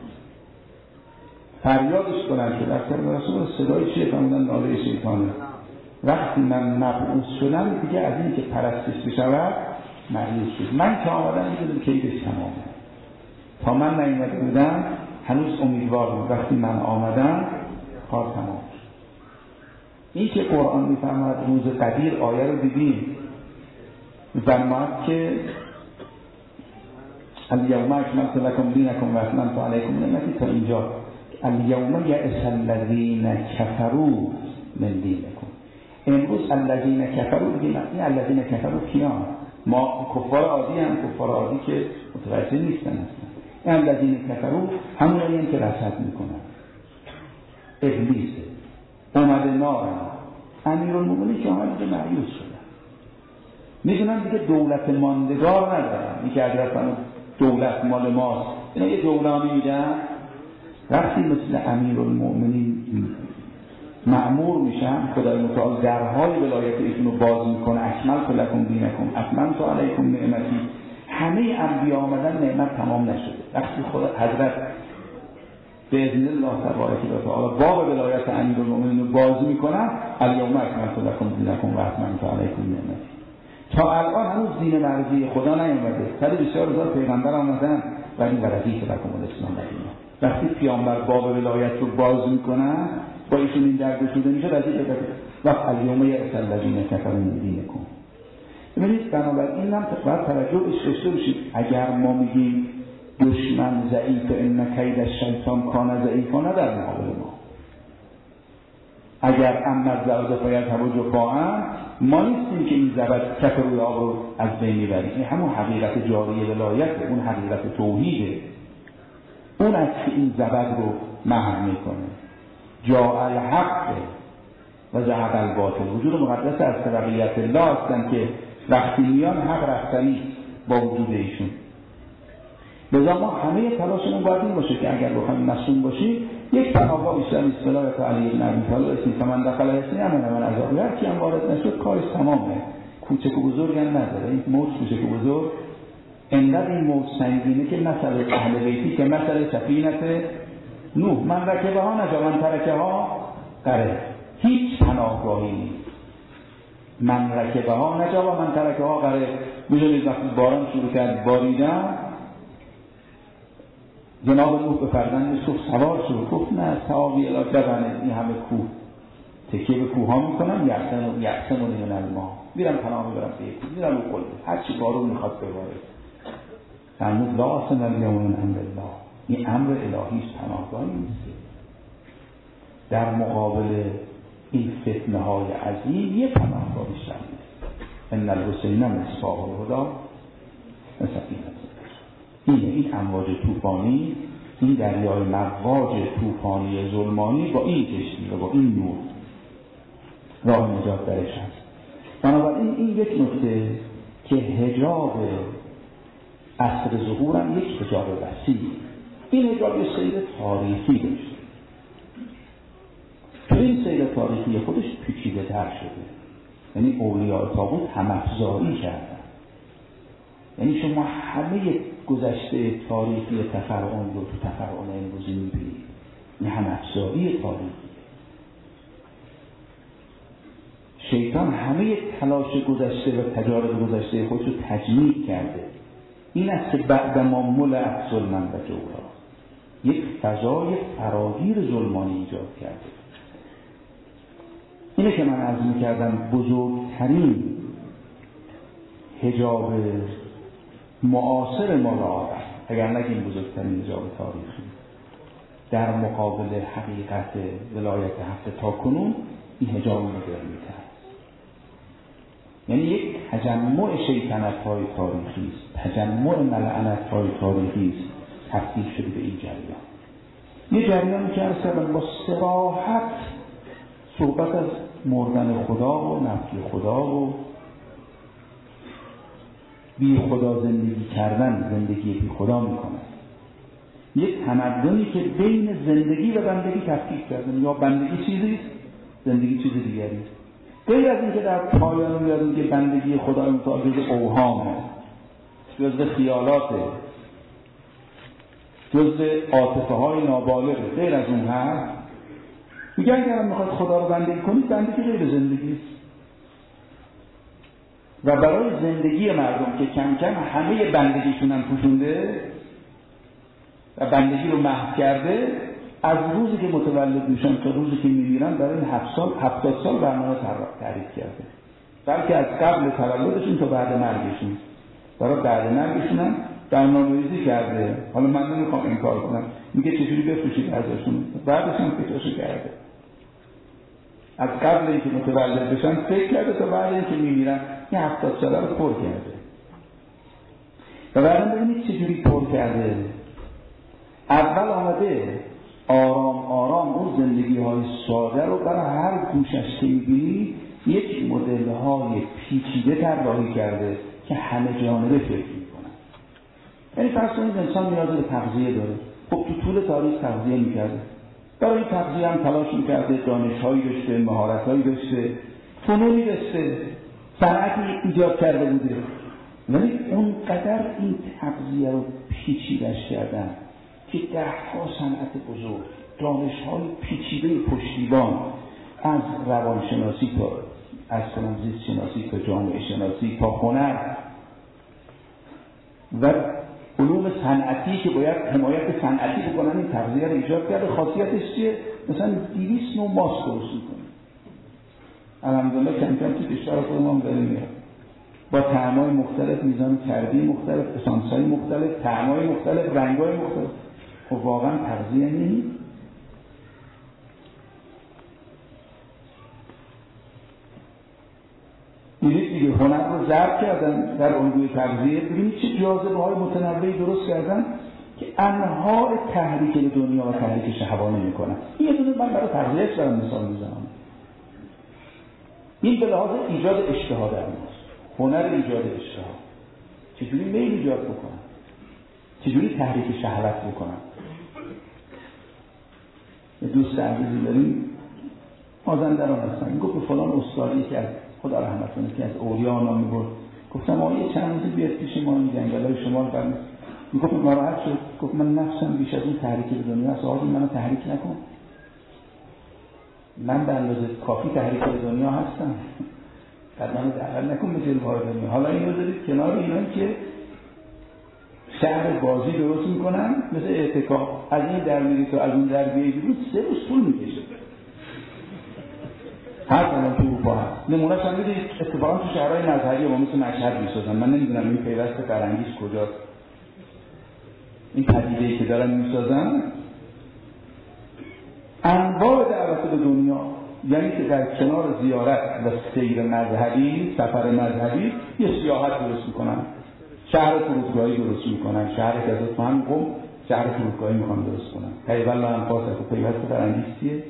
فریادش بلند شد. اکثر رسول صدای چیه؟ فرمودن ناله شیطانه. وقتی من مبعوث شدم دیگه از این که پرستش بشود مریض شد. من که آمدم میدونم که ایدش تمامه. تا من نیامده بودم هنوز امیدوار بود، وقتی من آمدم کار تمام شد. این که قرآن میفرماید روز قدیر، آیه رو دیدیم، میفرماید که الیوم اکملت لکم دینکم و اتممت علیکم نعمتی، تا اینجا الیوم یئس الذین کفروا من دینکم. امروز الذین کفروا، دیگه این الذین کفروا کیان؟ ما کفار عادی هم، کفار عادی که متوجه نیستن اصلا. این الذین کفروا همونایی هم که رصد میکنن. ابلیس اومده نارن، امیرالمؤمنین که آمده مریوز شدن، میدونن دیگه دولت ماندگار ندارن. این که حضرت فرمود دولت مال ماست، اینا یه دولانی میدن. وقتی مثل امیرالمؤمنین مأمور میشن، خدای متعال درهای ولایت ایشون رو باز میکنه، اکملت لکم دینکم اتممت علیکم نعمتی. همه انبیا آمدن، نعمت تمام نشده. وقتی خدا حضرت به اذن الله تبارک و تعالی باب ولایت امیرالمؤمنین رو باز میکنن، الیوم اکملت لکم دینکم و اتممت علیکم نعمتی. تا الان هنوز دین مرضی خدا نیامده. صد و بیست و چهار هزار پیغمبر آمدن ولی ورزی لکم الاسلام دینه. وقتی پیامبر باب ولایت رو باز میکنن، با ایشون این درد شده میشه رضی بده وقت الیوم یئس الذین کفروا من دینکم. ببینید بنابراین هم باید توجهش داشته باشید. اگر ما میگیم دشمن ضعیف، ان کید الشیطان کان ضعیفا، نه در مقابل ما. اگر اما زبد فاید هوا جفاء، ما نیستیم که این زبد کف روی آب رو از بین میبریم. این همون حقیقت جاری ولایت، اون حقیقت توحیده. اون از که این زبد رو محو میکنه. جاء الحق و زهق الباطل. وجود مقدس از تبعیت الله هستن که وقتی میان حق رفتنی با وجود ایشون. لذا ما همه تلاشمون باید این باشه که اگر بخوایم مسئول باشیم، یک تنها بیشتر اصطلاح تا علی بن ابی طالب اسمی فمن دخل اسمی امن من عذاب، هر کی هم وارد نشد کارش تمامه. کوچک و بزرگ هم نداره. این موج کوچک و بزرگ انقدر این موج سنگینه که مثل اهل بیتی که مثل سفینت نوح، من رکبه ها نجا من ترکه ها قره. هیچ پناهگاهی نیست. من رکبه ها نجا و من ترکه ها قره. میدونید وقتی باران شروع کرد باریدن، جناب نوح به فرزند یوسف سوار شد، گفت نه سوابی الا جبنه، این همه کوه تکیه به کوه ها میکنم، یحسن و یحسن و نیون الما، میرم پناه میبرم به یک کوه، میرم رو قلبه، هرچی بارون میخواد بباره. فرمود لا آسن الیوم من امر الله، این امر الهیست، پناهگاهی نیست. در مقابل این فتنه های عظیم یه پناهگاه بیشتر نیست. ان الحسین مصباح الهدی و سفینه. این این امواج طوفانی این دریای مواج طوفانی ظلمانی با این کشتی و با این نور راه نجات درش هست. بنابراین این یک نکته که حجاب عصر ظهور هم یک حجاب وسیع، این حجاب یک سیر تاریخی داشته. تو این سیر تاریخی خودش پیچیده تر شده. یعنی اولیاء طاغوت هم‌افزایی کردن. یعنی شما همه گذشته تاریخی تفرعون رو تو تفرعون امروزی میبینید. این هم‌افزایی تاریخی. شیطان همه تلاش گذشته و تجارب گذشته خودش رو تجمیع کرده. این است که بعد ما ملأ ظلما و جورا یک فضای فراگیر ظلمانی ایجاد کرده. اینه که من عرض می‌کردم بزرگترین حجاب معاصر ما را آورد، اگر نگیم بزرگترین حجاب تاریخی در مقابل حقیقت ولایت هفته تا کنون، این حجاب مدرنیته است. یعنی یک تجمع شیطنت‌های تاریخی است، تجمع ملعنت‌های تاریخی است تبدیل شده به این جریان. یه جریانی که اصلا با صراحت صحبت از مردن خدا و نفی خدا و بی خدا زندگی کردن، زندگی بی خدا میکنه. یک تمدنی که بین زندگی و بندگی تفکیک کردن، یا بندگی چیزیست زندگی چیز دیگریست. غیر از این که در پایان میادیم که بندگی خدا متعالی جز اوهامه، جز خیالاته، جز عاطفه های نابالغه. غیر از اون هست میگن اگر میخواید خدا رو بندگی کنید، بندگی غیر زندگی است. و برای زندگی مردم که کم کم همه بندگیشون هم پوشونده و بندگی رو محو کرده، از روزی که متولد میشن تا روزی که میمیرن برای هفت سال هفتاد سال برنامه تعریف کرده، بلکه از قبل تولدشون تا بعد مرگشون برای بعد مرگشون هم برنامه‌ریزی کرده. حالا من نمیخوام این کار کنم، میگه چجوری بفروشید ازشون، بعدش هم فکرشو کرده. از قبل اینکه متولد بشن فکر کرده تا بعد اینکه میمیرن یه هفتاد ساله رو پر کرده. و بعدم ببینید چجوری پر کرده. اول آمده آرام آرام اون زندگی های ساده رو برای هر گوشش که میبینی یک مدل های پیچیده طراحی کرده که همه جانبه فکر میکنن. یعنی فرض کنید انسان نیاز به تغذیه داره، خب تو طول تاریخ تغذیه میکرده، برای تغذیه هم تلاش میکرده، دانش‌هایی داشته، مهارت‌هایی داشته، فنونی داشته، صنعتی ایجاد کرده بوده. ولی اونقدر این تغذیه رو پیچیده‌اش کردن که ده‌ها صنعت بزرگ، دانش‌های پیچیده پشتیبان، از روانشناسی تا از زیست شناسی تا جامعه شناسی تا هنر و علوم صنعتی که باید حمایت صنعتی بکنن، این تغذیه رو ایجاد کرده. خاصیتش چیه؟ مثلا دویست نوع ماست درست می‌کنه. الحمدلله کم کم تو کشور خودمون داره میاد، با طعم‌های مختلف، میزان چربی مختلف، اسانس‌های مختلف، طعم‌های مختلف، رنگ‌های مختلف. خب واقعا تغذیه نیست. دیدید دیگه هنر رو ضرب کردن در الگوی تغذیه. ببینید چه جاذبه‌های متنوعی درست کردن که انواع تحریک دنیا و تحریک شهوانی میکنن. این یه دونه من برای تغذیهش دارم مثال میزنم. این به لحاظ ایجاد اشتها در ماست. هنر ایجاد اشتها. چجوری میل ایجاد بکنن؟ چجوری تحریک شهوت بکنن؟ یه دوست عزیزی داریم مازندران هستن، میگفت به فلان استادی که از خدا رحمت کنه که از اولیاء نام میبرد، گفتم آقا یه چند روزی بیاد پیش ما این جنگل‌های شمال برم. میگفت ناراحت شد، گفت من نفسم بیش از این تحریک دنیا است، آقا منو تحریک نکن، من به اندازه کافی تحریک دنیا هستم، بعد منو دعوت نکن به جلوه‌های دنیا. حالا اینو دارید کنار اینا که شهر بازی درست میکنن مثل اعتکاف، از این در میری تو از اون در بیایی بیرون، سه روز طول میکشه. هر الان تو اروپا هست. نمونه‌اش هم می‌دید اتفاقا تو شهرهای مذهبی ما مثل مشهد می‌سازن. من نمی‌دونم این پیوست فرهنگیش کجاست. این پدیده‌ای که دارن می‌سازن انواع دعوت به دنیا، یعنی که در کنار زیارت و سیر مذهبی، سفر مذهبی، یه سیاحت درست می‌کنن. شهر فرودگاهی درست می‌کنن. شهر که از همون قم شهر فرودگاهی میخوام درست کنم، پیوند انفاس و پیوست فرنگیستیه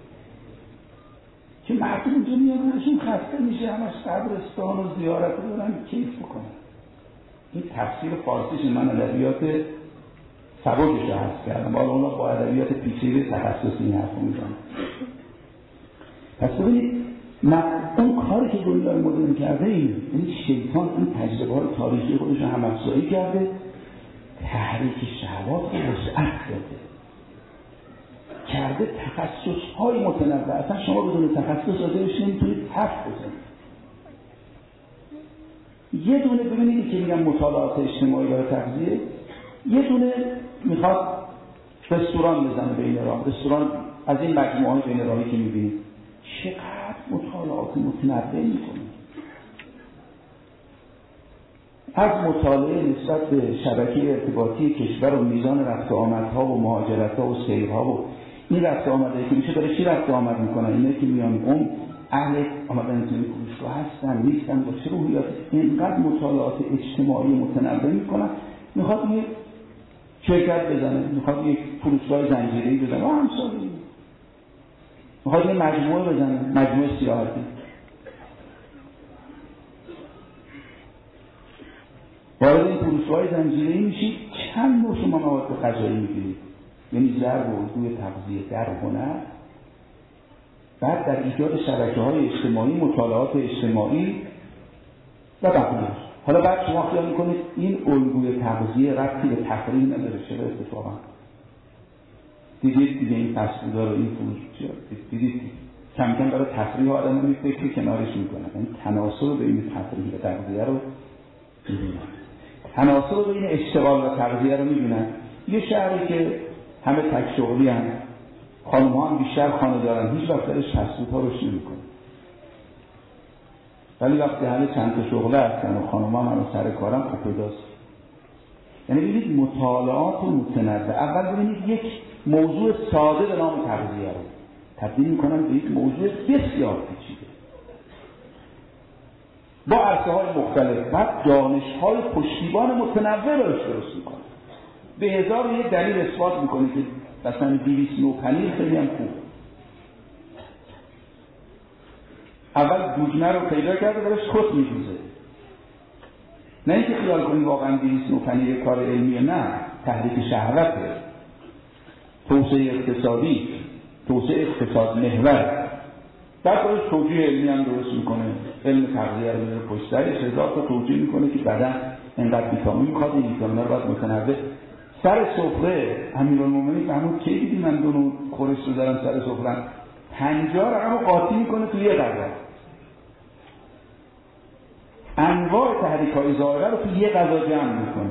که مردم اونجا میاد روشون خسته میشه، همش قبرستان و زیارت رو دارن کیف بکنن. این تفسیر فارسیش من ادبیات سبکش رو حذف کردم، حالا اونا با ادبیات پیچیده تخصصی این حرف رو میزنن. پس ببینید اون کاری که دنیای مدرن کرده این یعنی شیطان این تجربه های تاریخی خودش رو هم افزایی کرده، تحریک شهوات رو وسعت داده، کرده تخصص های متنوع. اصلا شما بدون تخصص راجعش نمیتونید حرف بزنید. یه دونه ببینید که میگن مطالعات اجتماعی برای تغذیه، یه دونه میخواد رستوران بزنه بین راه، رستوران از این مجموعه های بین راهی که میبینید چقدر مطالعات متنوع میکنه. از مطالعه نسبت به شبکه ارتباطی کشور و میزان رفت و آمدها و مهاجرتها و سیرها و این رفت و آمدهایی که میشه داره چی رفت و آمد میکنن، اینه که میان اون اهل آمدن توی فروشگاه هستن نیستن با چه روحیات، اینقدر مطالعات اجتماعی متنوع میکنن. میخواد یه شرکت بزنه، میخواد یک فروشگاه زنجیره‌ای بزنه و همسالی، میخواد یه مجموعه بزنه، مجموعه سیاحتی. وارد این فروشگاه زنجیره‌ای میشید، چند نوع شما مواد غذایی میگیرید، یعنی ضرب و الگوی تغذیه در هنر، بعد در ایجاد شبکه‌های اجتماعی، مطالعات اجتماعی و بقیه. حالا بعد شما خیال میکنید این الگوی تغذیه ربطی به تفریح نداره، چرا اتفاقا دیدید دیگه این فسفودا رو این فروش دیدید کم کم برای تفریح آدم رو فکر کنارش میکنن، این تناسب بین تفریح و تغذیه رو میبینن، تناسب بین اشتغال و تغذیه رو میبینن. یه شهری که همه تک شغلی هم، خانم ها هم بیشتر خانه دارن، هیچ وقت درش فسفودها روش نمیکنه، ولی وقتی همه چند تا شغله هستن و خانم ها هم سر کارم خوب پیداست. یعنی ببینید مطالعات متنوع. اول ببینید یک موضوع ساده به نام تغذیه رو تبدیل میکنن به یک موضوع بسیار پیچیده با عرصه های مختلف، بعد دانش های پشتیبان متنوع براش درست میکنن. به هزار و یک دلیل اثبات میکنه که مثلا دویست نوع پنیر خیلی هم خوب. اول گوجمه رو پیدا کرده براش کت میجوزه، نه اینکه خیال کنید واقعا دویست نوع پنیر کار علمیه، نه، تحریک شهوته، توسعه اقتصادی، توسعه اقتصاد محور. بعد باید توجیه علمی هم درست میکنه، علم تغذیه رو میره پشت سرش، هزار تا توجیه میکنه که بدن اینقدر ویتامین میخواد، این ویتامین رو باید متنوع. سر سفره امیرالمومنین محمود کی دیدی من دو نوع خورش رو دارم سر سفره، پنجاه رقم رو قاطی میکنه توی یه غذا، انواع تحریک‌های ظاهره رو توی یه غذا جمع میکنه.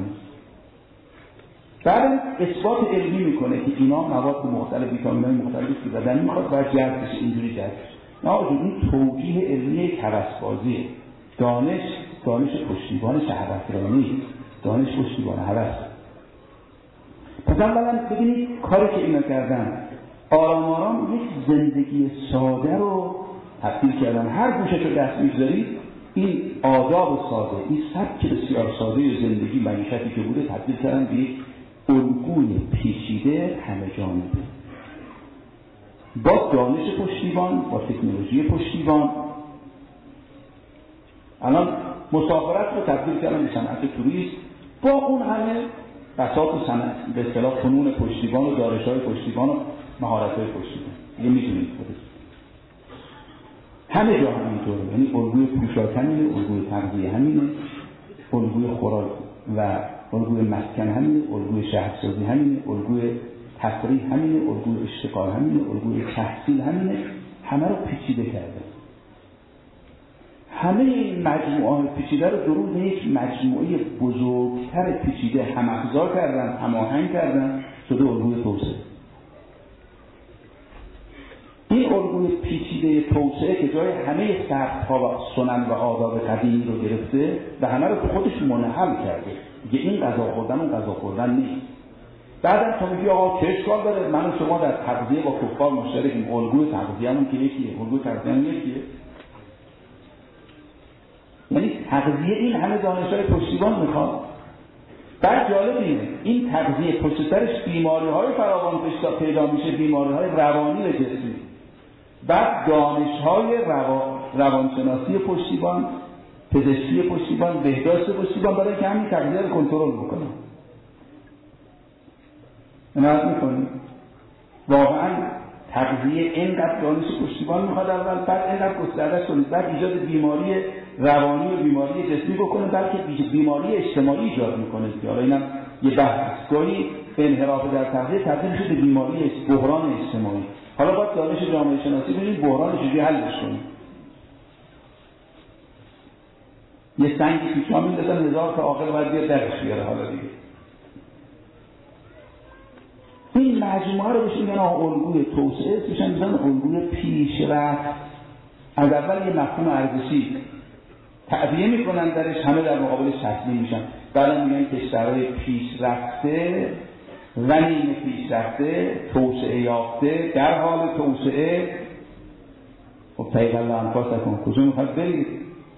بعد اثبات علمی میکنه که اینا مواد مختلف، ویتامین‌های مختلفی که بدن میخواد باید جذب بشه، اینجوری جذب بشه. نه آقا این توجیه علمی هوس‌بازیه. دانش دانش پشتیبان شهوترانی، دانش پشتیبان هوس. پس اولا ببینید کاری که اینا کردن، آرام آرام یک زندگی ساده رو تبدیل کردن. هر گوشه که دست می‌ذارید این آداب ساده، این سبک بسیار ساده زندگی معیشتی که بوده تبدیل کردن به یک الگوی پیچیده همه جانبه، با دانش پشتیبان، با تکنولوژی پشتیبان. الان مسافرت رو تبدیل کردن به صنعت توریست با اون همه بساط و صنعت، به اصطلاح فنون پشتیبان و دانش‌های پشتیبان و مهارت‌های پشتیبان. دیگه می‌دونید خودتون همه جا همینطوره، یعنی الگوی پوشاک همینه، الگوی تغذیه همینه، الگوی خوراک و الگوی مسکن همینه، الگوی شهرسازی همینه، الگوی تفریح همینه، الگوی اشتغال همینه، الگوی تحصیل همینه. همه رو پیچیده کرده. همه این مجموعه پیچیده رو درون به یک مجموعه بزرگتر پیچیده هم‌افزا کردن، هماهنگ کردن، شده الگوی توسعه. این الگوی پیچیده توسعه که جای همه سبک‌ها و سنن و آداب قدیمی رو گرفته و همه رو به خودش منحل کرده. دیگه این غذا خوردن اون غذا خوردن نیست. بعدم تا میگی آقا چه اشکال داره من و شما در تغذیه با کفار مشترکیم، الگوی تغذیه‌مون که یکیه، الگوی تغذیه‌مون یکیه. یعنی تغذیه این همه دانش‌های پشتیبان میخواد. بعد جالب اینه این تغذیه پشت سرش بیماری های فراوان پیدا میشه، بیماری های روانی و جسمی. بعد دانش های روان روانشناسی پشتیبان، پزشکی پشتیبان، بهداشت پشتیبان برای که همین تغذیه رو کنترل بکنه. عنایت میکنید واقعا تغذیه اینقدر دانش پشتیبان میخواد اول، بعد اینقدر گسترده کنید، بعد ایجاد بیماری روانی و بیماری جسمی بکنه، بلکه بیماری اجتماعی ایجاد میکنه. حالا اینم یه بحث گاهی انحراف در تغذیه تبدیل شده بیماری بحران اجتماعی. حالا باید دانش جامعه شناسی ببینید بحران چجوری حلش کنیم. یه سنگی پیشا میندازن هزار تا عاقل باید بیاد درش بیاره. حالا دیگه این مجموعه رو بهش میگن الگوی توسعه، میشن میگن الگوی پیشرفت. از اول یه مفهوم ارزشی تعبیه میکنن درش، همه در مقابلش تسلیم میشن. بعد میگن کشورهای پیشرفته و نیمه پیشرفته، توسعه یافته، در حال توسعه. خب طیب الله انفاسکم، کجا میخواد برید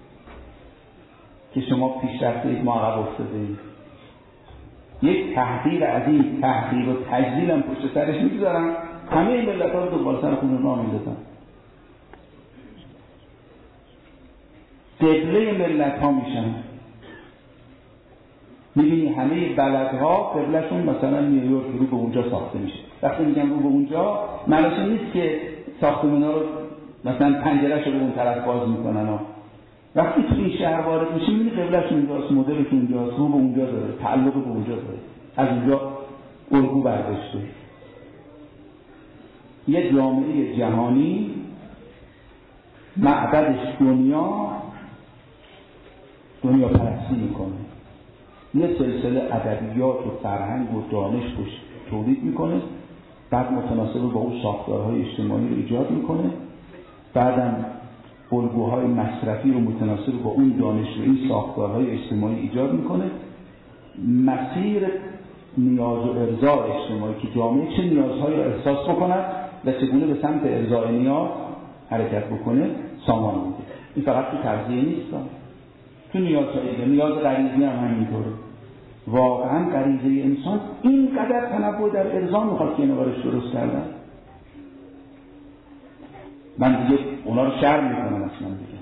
که شما پیشرفته اید ما عقب افتاده اید؟ یک تحقیر عظیم، تحقیر و تجلیل هم پشت سرش میگذارن. همه این ملت ها رو دنبال سر خودشون راه میندازن. قبله ملت ها میشن. میبینی همه بلدها قبلشون مثلا نیویورک رو به اونجا ساخته میشه. وقتی میگن رو به اونجا معنیش نیست که ساختمونا رو مثلا پنجره‌اش رو به اون طرف باز میکنن ها. وقتی تو این شهر وارد میشی میبینی قبلشون اونجاست، مدلش اونجاست، رو به اونجا داره، تعلق به اونجا داره، از اونجا الگو برداشته. یه جامعه جهانی معبدش دنیا دنیا پرستی میکنه، یه سلسله ادبیات و فرهنگ و دانش تولید میکنه، بعد متناسب با اون ساختارهای اجتماعی رو ایجاد میکنه، بعدم الگوهای مصرفی رو متناسب با اون دانش و این ساختارهای اجتماعی ایجاد میکنه. مسیر نیاز و ارضاء اجتماعی که جامعه چه نیازهایی رو احساس بکند و چگونه به سمت ارضاء نیاز حرکت بکنه سامان میده. این فقط تو تغذیه نیست، تو نیازهای دیگه، نیاز غریزی هم همینطوره. واقعا غریزه انسان اینقدر تنوع در ارضا میخواد که اینو برش درست کردن. من دیگه اونا رو شرم میکنم اصلا دیگه.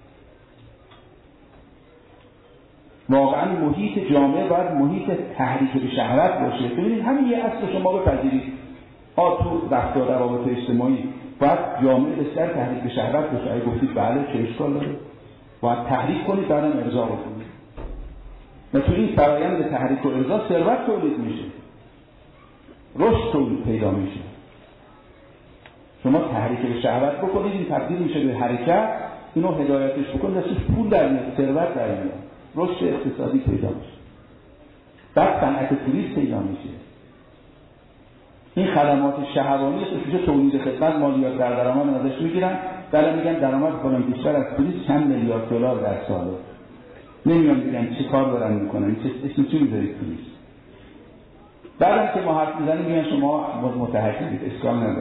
واقعا محیط جامعه باید محیط تحریک به شهوت باشه. ببینید همین یه اصل شما بپذیرید، ها تو رفتار روابط اجتماعی باید جامعه بسیار تحریک به شهوت باشه. اگه گفتید بله چه اشکال داره؟ باید تحریک کنید بعدم ارضا بکنید. و تو این فرایند تحریک و ارضا ثروت تولید میشه، رشد تولید پیدا میشه. شما تحریک به شهوت بکنید این تبدیل میشه به حرکت، اینو هدایتش بکنید دستش پول در میاد، ثروت در میاد، رشد اقتصادی پیدا میشه، بعد صنعت توریسم پیدا میشه. این خدمات شهوانی خصوصا تولید خدمت مالیات در درآمد ازش میگیرن، بعد میگن درآمد فلان بیشتر از توریسم چند میلیارد دلار در ساله. نمیان میگن چه کار دارن میکنن، چه اسم چی میذارید توریسم. بعدم که ما حرف میزنیم میگن شما متحکمید، اشکال نداره.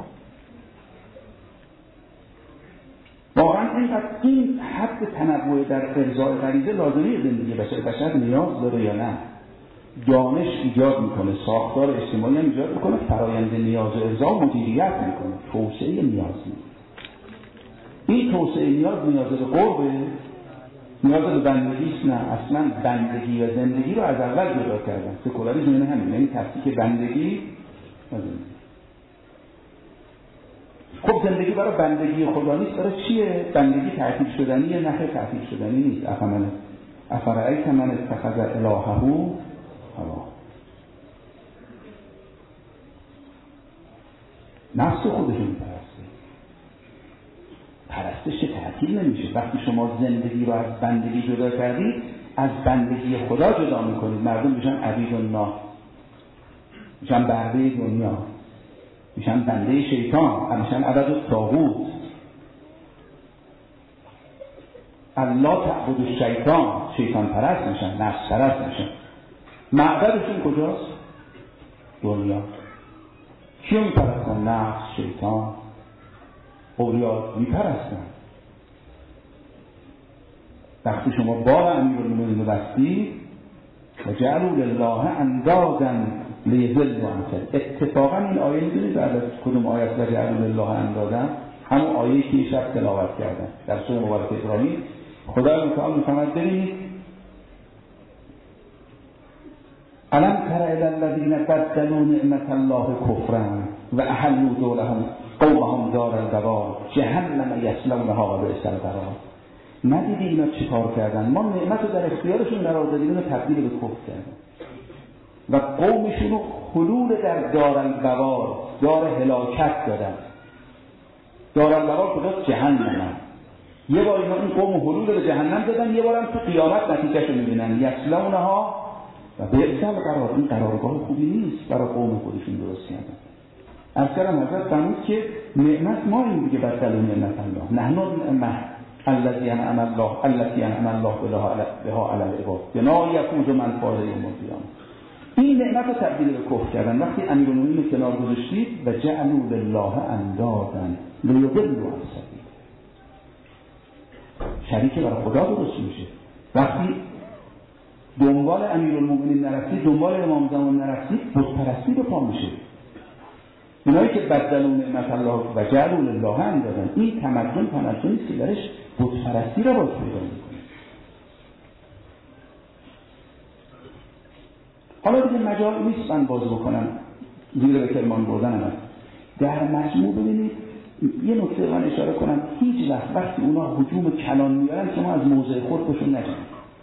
واقعا اینقدر این حد تنوع در ارضاء غریزه لازمی زندگی بشر بشر نیاز داره یا نه؟ دانش ایجاد میکنه، ساختار اجتماعی هم ایجاد میکنه، فرایند نیاز و ارضا مدیریت میکنه، توسعه نیاز میکنه. این توسعه نیاز نیاز به قربه، نیاز به بندگی است؟ نه، اصلا بندگی و زندگی رو از اول جدا کردن. سکولاریسم اینه همین، یعنی تفکیک بندگی و زندگی. خب زندگی برای بندگی خدا نیست، برای چیه؟ بندگی تعطیل شدنیه، نه تعطیل شدنی نیست. افمن افرأیت من اتخذ الهه هواه، نفس خودشون پرسته. پرستش تعطیل نمیشه. وقتی شما زندگی رو از بندگی جدا کردید، از بندگی خدا جدا میکنید. مردم میشن عبید الله، میشن برده دنیا، میشن بنده شیطان، میشن عبد الطاغوت. الله تعبد الشیطان، شیطان پرست میشن، نفس پرست میشن. معبدشون کجاست؟ دنیا. کیو میپرستن؟ نفس، شیطان، اولیا میپرستن. وقتی شما بار امیرالمومنین رو بستی، و جعلوا لله اندادا لیضلوا عن سبیله. اتفاقا این آیه میدونید بعد از کدوم آیه است؟ و جعلوا لله اندادا، همون آیه که شب تلاوت کردن در سوره مبارکه ابراهیم. خدای متعال میفرماید ببینید الم تر الی الذین بدلوا نعمت الله کفرا و احلوا دورهم قومهم دار البوار جهنم یصلونها و بئس القرار. ندیدی اینا چی کار کردن؟ ما نعمت رو در اختیارشون قرار دادیم، اینو تبدیل به کفر کردن و قومشون رو خلود در دار البوار، دار هلاکت دادن. دار البوار کجاست؟ جهنم. یه بار اینا این قوم حلول به جهنم دادن، یه بار هم تو قیامت نتیجهشو میبینن یصلونها و بئس القرار. این قرارگاه خوبی نیست برای قوم خودشون درست کردن. از کلام حضرت فرمود که نعمت ما این دیگه بدلوا نعمت الله، نحن النعمة الذي انعم الله التي انعم الله بها علی العباد بنا یفوز من فاز یوم القیامة. این نعمت رو تبدیل به کفر کردن. وقتی امیرالمومنین رو کنار گذاشتید و جعلوا لله اندادا لیضلوا عن سبیله، شریک برای خدا درست میشه. وقتی دنبال امیرالمومنین نرفتید، دنبال امام زمان نرفتید، بت پرستی به پا میشه. اینایی که بدلوا نعمت الله و جعلوا لله اندادا، این تمدن تمدنی است که درش بت پرستی را باز پیدا میکنه. حالا دیگه مجال نیست من باز بکنم، زیر به کرمان بردن هم هست. در مجموع ببینید یه نکته من اشاره کنم، هیچ وقت وقتی اونا هجوم کلان میارن که ما از موضع خود باشون نجیم.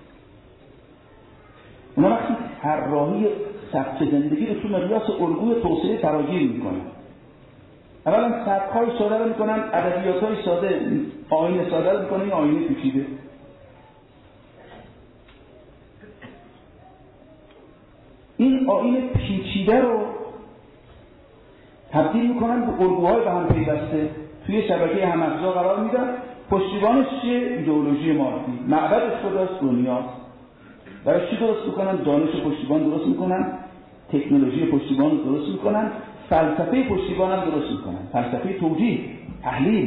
اونا وقتی طراحی سبک زندگی رو تو مقیاس الگوی توسعه فراگیر میکنن. اولا سبک‌های ساده رو میکنن، ادبیات‌های ساده، آیین ساده رو میکنن، این آیین پیچیده. این آیین پیچیده رو تبدیل میکنن به الگوهای به هم پیوسته، توی شبکه هم‌افزا قرار میدن. پشتیبانش چیه؟ ایدئولوژی مادی. معبدش کجاست؟ دنیاست. برای چی درست میکنن؟ دانش پشتیبان درست میکنن، تکنولوژی پشتیبان رو درست میکنن، فلسفه پشتیبان هم درست میکنن، فلسفه توجیه، تحلیل.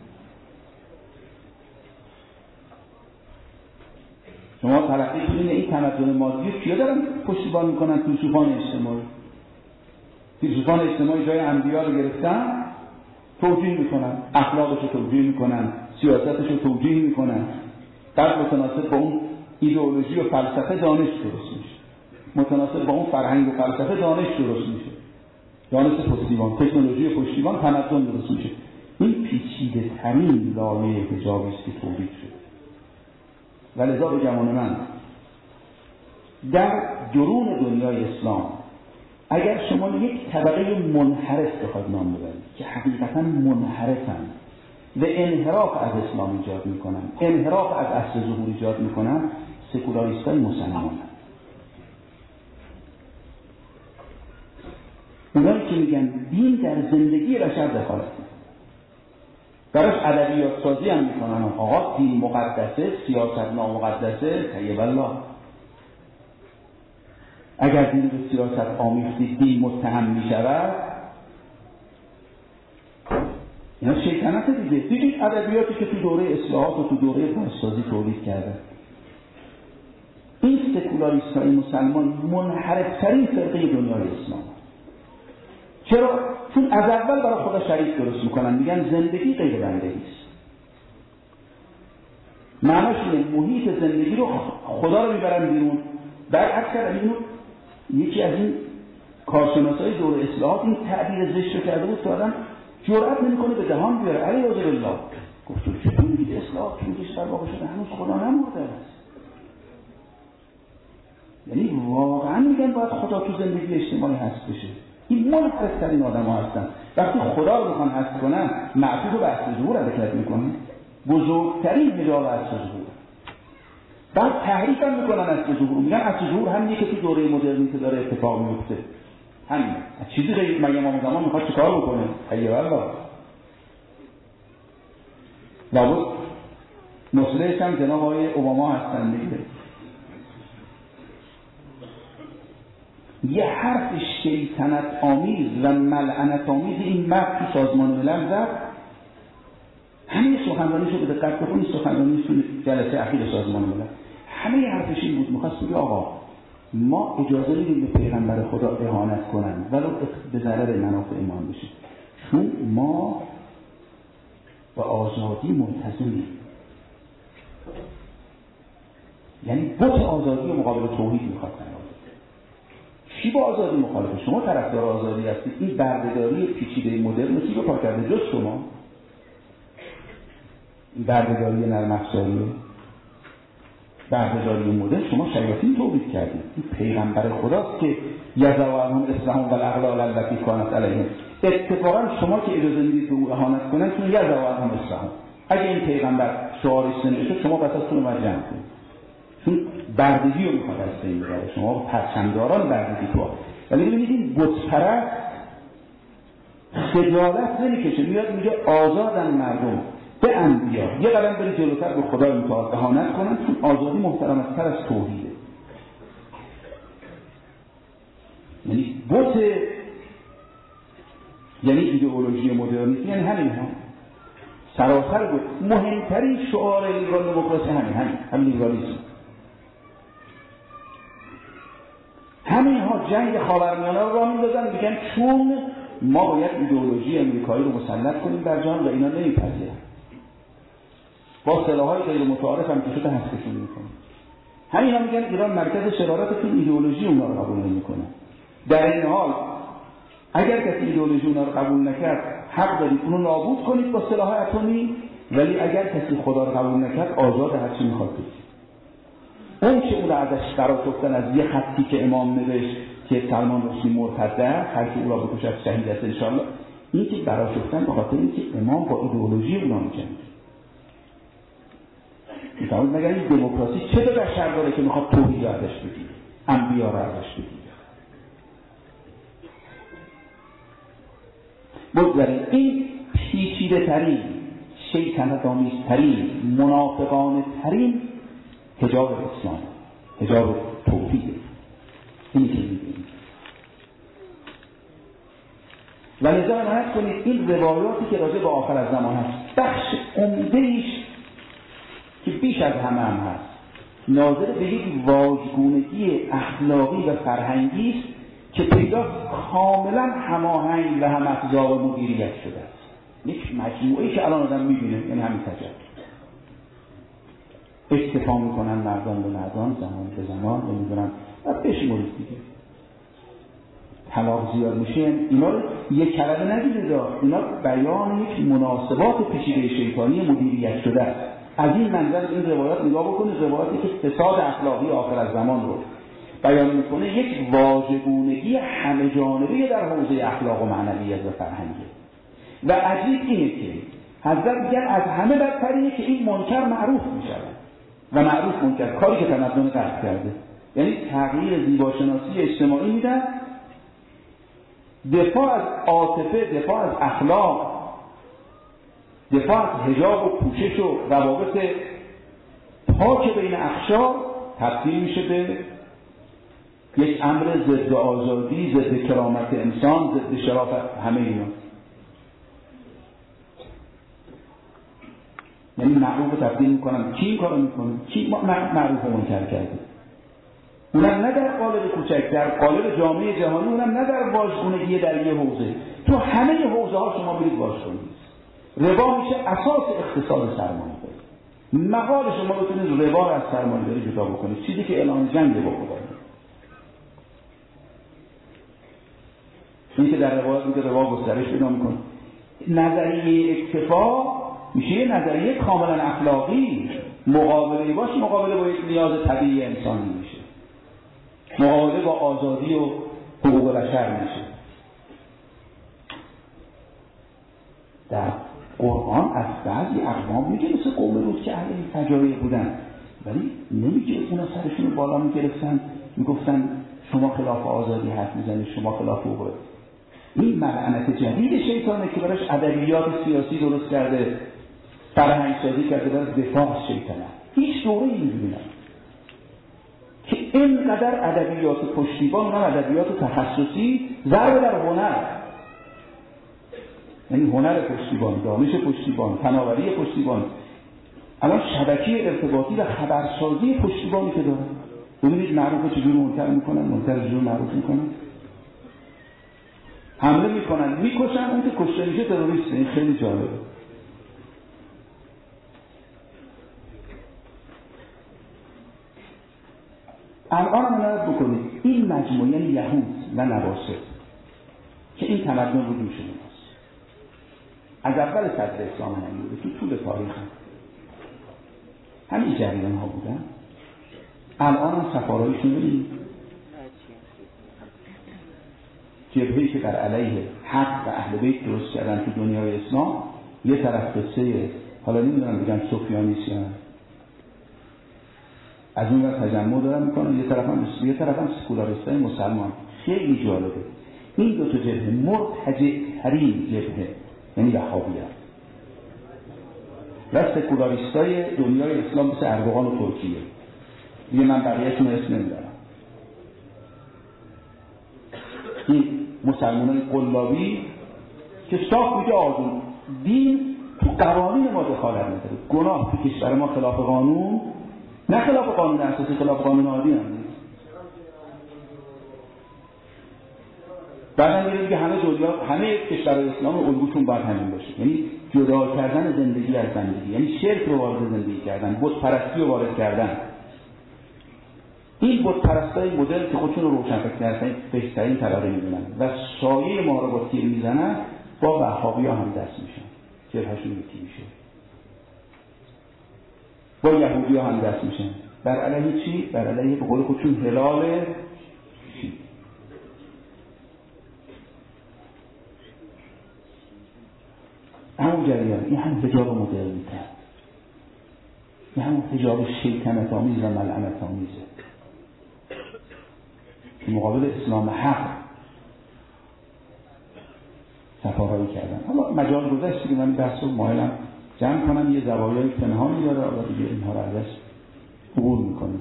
شما تلقی کنید این تمدن مادی رو کیا دارن پشتیبان میکنن؟ فیلسوفان اجتماعی. فیلسوفان اجتماعی جای انبیا رو گرفتن، توجیه میکنن، اخلاقش رو توجیه میکنن، سیاستش رو توجیه میکنن. بعد متناسب با اون ایدئولوژی و فلسفه دانش درست میشه، متناسب با اون فرهنگ و فلسفه دانش درست میشه، دانش پشتیبان، تکنولوژی پشتیبان، تمدن درست میشه. این پیچیده ترین لایه حجابی است که تولید شده. ولذا به گمان من در درون دنیای اسلام اگر شما یک طبقه منحرف بخواید نام ببرید که حقیقتا منحرفن و انحراف از اسلام ایجاد میکنن، انحراف از اصل ظهور ایجاد میکنن، سکولاریستای مسلمان. اونایی که میگن دین در زندگی بشر دخالت میکنه، براش ادبیات سازی هم میکنن. آقا دین مقدسه، سیاست نامقدسه، طیب الله. اگر دین به سیاست آمیختید دین متهم میشود، اینا شیطنت دیگه. دیدید ادبیاتی که تو دوره اصلاحات و تو دوره بازسازی تولید کرده. این سکولاریست‌های مسلمان منحرف‌ترین فرقه دنیای اسلام. چرا؟ چون از اول برای خدا شریک درست میکنن، میگن زندگی غیر بندگی است. معناش اینه محیط زندگی رو خدا رو میبرن بیرون. برعکس اینو یکی از این کارشناسای دوره اصلاحات این تعبیر زشت رو کرده بود که آدم جرأت نمیکنه به دهان بیاره. علی رضی الله گفت چطور میگید اصلاحات چون کشور واقع شده هنوز خدا نمرده است. یعنی واقعا میگن باید خدا تو زندگی اجتماعی هست بشه. این منحرف‌ترین آدم ها هستن. وقتی خدا رو بخوان هست کنن معطوف به اصل ظهور حرکت میکنن، بزرگترین حجاب اصل ظهور. بعد تحریف هم میکنن اصل ظهور، میگن اصل ظهور همینیه که تو دوره مدرنیته داره اتفاق میفته. همین چیزی غیر مگه امام زمان میخواد چیکار بکنه؟ ای والله لابد مسئلهش هم جناب آقای اوباما هستن دیگه. یه حرف شیطنت آمیز و ملعنت آمیز این مرد تو سازمان ملل زد. همین سخنرانیشو به دقت بخونید، سخنرانیش تو جلسه اخیر سازمان ملل همه حرفش این بود، میخواست بگه آقا ما اجازه میدیم به پیغمبر خدا اهانت کنن ولو به ضرر منافع ایمان بشه، چون ما با آزادی ملتزمیم. یعنی بت آزادی مقابل توحید میخواد قرار بده. کی با آزادی مخالفه؟ شما طرفدار آزادی هستید. این بردهداری پیچیده مدرن کی به پا کرده جز شما؟ این بردهداری نرم افزاریه، بردهداری مدرن شما شیاطین تولید کردید. این پیغمبر خداست که یضع عنهم اصرهم و الاغلال التي کانت علیهم. اتفاقا شما که اجازه میدید به او اهانت کنن چون یضع عنهم اصرهم. اگه این پیغمبر شعارش نمیشه شما پس از اون رو جمع کنید، چون بردگی رو میخواد از بین ببره. شما پرچمداران بردگی تو. ولی ببینید این بت‌پرست خجالت نمیکشه، میاد میگه آزادن مردم به انبیا. یه قدم بری جلوتر به خدا اطاعت اهانت کنن، چون آزادی محترم‌تر از توحیده. یعنی بت، یعنی ایدئولوژی مدرنیسم، یعنی همین ها سراسر بود. مهمترین شعار لیبرال دموکراسی همین همین همین لیبرالیسم. همین ها جنگ خاورمیانه رو راه میندازن، میگن چون ما باید ایدئولوژی امریکایی رو مسلط کنیم در جهان و اینا نمیپذیرن. با سلاح‌های غیر متعارف هم که شده حذفشون میکنن. همین ها میگن ایران مرکز شرارت، که ایدئولوژی اونا رو قبول نمیکنه. در این حال اگر کسی ایدئولوژی اونا رو قبول نکرد حق دارید اونو نابود کنید با سلاح اتمی، ولی اگر کسی خدا رو قبول نکرد آزاد هر چی میخواد بگه. اون که اون رو ازش قرار گرفتن از یه خطی که امام نوشت که سلمان رشدی مرتده، هر کی او را بکشد شهید است ان شاء الله، این که قرار گرفتن به خاطر اینکه امام با ایدئولوژی اونا میجنگه. میفهمید مگر این دموکراسی چه به بشر داره که میخواد توحید رو ازش بگیره، انبیا رو ازش بگیره؟ بگذاریم این پیچیده ترین، شیطنت آمیز ترین، منافقانه ترین حجاب اسلام، حجاب توحیده. اینی که می‌بینید. و لذا نهایت کنید این روایاتی که راجع به آخر از زمان هست، بخش عمده‌ایش که بیش از همه هم هست ناظر به یک واژگونگی اخلاقی و فرهنگی است که پیدا کاملا هماهنگ و هم افزا و مدیریت شده است. یک مجموعه‌ای که الان آدم می‌بینه، یعنی همین تجربه اکتفا میکنن مردان به مردان، زمان به زمان، نمیدونم و بشمارید دیگه. طلاق زیاد میشه، اینا رو یک کلمه نگیرید، اینا بیان یک مناسبات پیچیده شیطانی مدیریت شده است. از این منظر این روایات نگاه بکنید، روایاتی که فساد اخلاقی آخر از زمان رو بیان میکنه، یک واژگونگی همه جانبه در حوزه اخلاق و معنویت و فرهنگی. و عجیب اینه که حضرت میگن از همه بدتر اینه که این منکر معروف میشه و معروف منکر، کاری که تمدن قصد کرده، یعنی تغییر زیباشناسی اجتماعی میدن، دفاع از عاطفه، دفاع از اخلاق، دفاع از حجاب و پوشش و روابط پاک بین اقشار تبدیل میشه به یک امر ضد آزادی، ضد کرامت انسان، ضد شرافت همه اینا. یعنی معروف رو تبدیل میکنن. کی این کارو میکنه؟ کی معروف رو منکر کرده؟ اونم نه در قالب کوچک، در قالب جامعه جهانی، اونم نه در واژگونگی در یه حوزه. تو همه حوزه ها شما برید واژگونید. ربا میشه اساس اقتصاد سرمایه‌داری. مقال شما بتونید ربا از سرمایه‌داری جدا بکنید، چیزی که اعلان جنگ با خدا. این که در روایات میگه ربا گسترش پیدا میکنه. نظریه اکتفا میشه یه نظریه کاملا اخلاقی. مقابله باش مقابله با یک نیاز طبیعی انسانی میشه، مقابله با آزادی و حقوق بشر میشه. در قرآن از بعضی اقوام میگه مثل قوم لوط که اهل فجایع بودن، ولی نمیگه اونا سرشون رو بالا میگرفتن میگفتن شما خلاف آزادی حرف میزنید، شما خلاف حقوق. این ملعنت جدید شیطانه که براش ادبیات سیاسی درست کرده، فرهنگ سازی کرده برای دفاع از شیطنت. هیچ دوره اینجوری نه که اینقدر ادبیات پشتیبان و ادبیات تخصصی ضرب در هنر، یعنی هنر پشتیبان، دانش پشتیبان، فناوری پشتیبان، الان شبکه ارتباطی و خبرسازی پشتیبانی که داره ببینید معروف چجور منکر میکنن، منکر چجور معروف میکنن. حمله میکنن، میکشن، اون که کشته میشه تروریسته. این خیلی جالبه. الان هم نرد بکنید این مجموعه یعنی یهود و نواسط که این تمدن رو دوش ماست از اول صدر اسلام هم بوده، تو طول تاریخ هم همین جریان ها بودن. الان هم سفارایشون ببینید، جبهه‌ای که در علیه حق و اهل بیت درست کردن تو دنیای اسلام، یه طرف قصه حالا نمیدونم بگم سفیانیسیان، از اون وقت تجمع دارن میکنن، یه طرف هم یه طرف هم سکولاریستای مسلمان. خیلی جالبه این دو تا جبهه مرتجع ترین جبهه یعنی وهابیت و سکولاریستای دنیای اسلام مثل اردوغان و ترکیه. دیگه من بقیه‌شون اسم نمیدارم. این مسلمانای قلابی که صاف میگه آدم دین تو قوانین ما دخالت نداره. گناه تو کشور ما خلاف قانون، نه خلاف قانون اساسی، خلاف قانون عادی هم نیست. بعدن میگه که همه دنیا، همه کشورهای اسلام الگوشون باید همین باشه، یعنی جدا کردن زندگی از زندگی، یعنی شرک رو وارد زندگی کردن، بت پرستی رو وارد کردن. این بت پرستای مدل که خودشون رو روشنفکر کردن بهترین طبقه میدونن و سایه ما رو با تیر میزنن، با وهابی‌ها هم دست میشن، جبهه‌شون یکی میشه، با یهودی‌ها هم دست میشن. بر علیه چی؟ بر علیه به قول خودشون هلال چی؟ همون جریان، این هم حجاب مدرنیته، این هم حجاب شیطنت آمیز و ملعنت آمیزه که مقابل اسلام حق صفاهایی کردن. حالا مجال گذشتی که من بحث رو مایلم جمع کنم، یه زوایای پنهانی داره، حالا دیگه اینها رو ازش عبور میکنیم.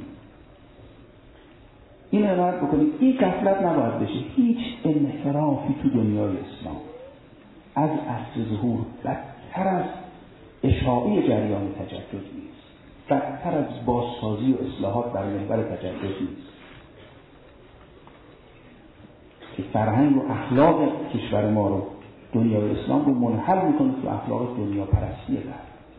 این عنایت بکنید این غفلت نباید بشه. هیچ انحرافی تو دنیای اسلام از عصر ظهور بدتر از اشاعه جریان تجدد نیست، بدتر از بازسازی و اصلاحات بر محور تجدد نیست که فرهنگ و اخلاق کشور ما رو، دنیای اسلام رو منحل میکنه تو اخلاق دنیا پرستی داره.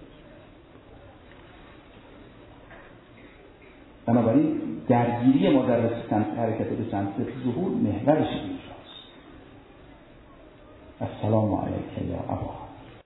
بنابراین درگیری ما در حرکت به سمت ظهور محورش اینجاست. السلام علیکم یا ابا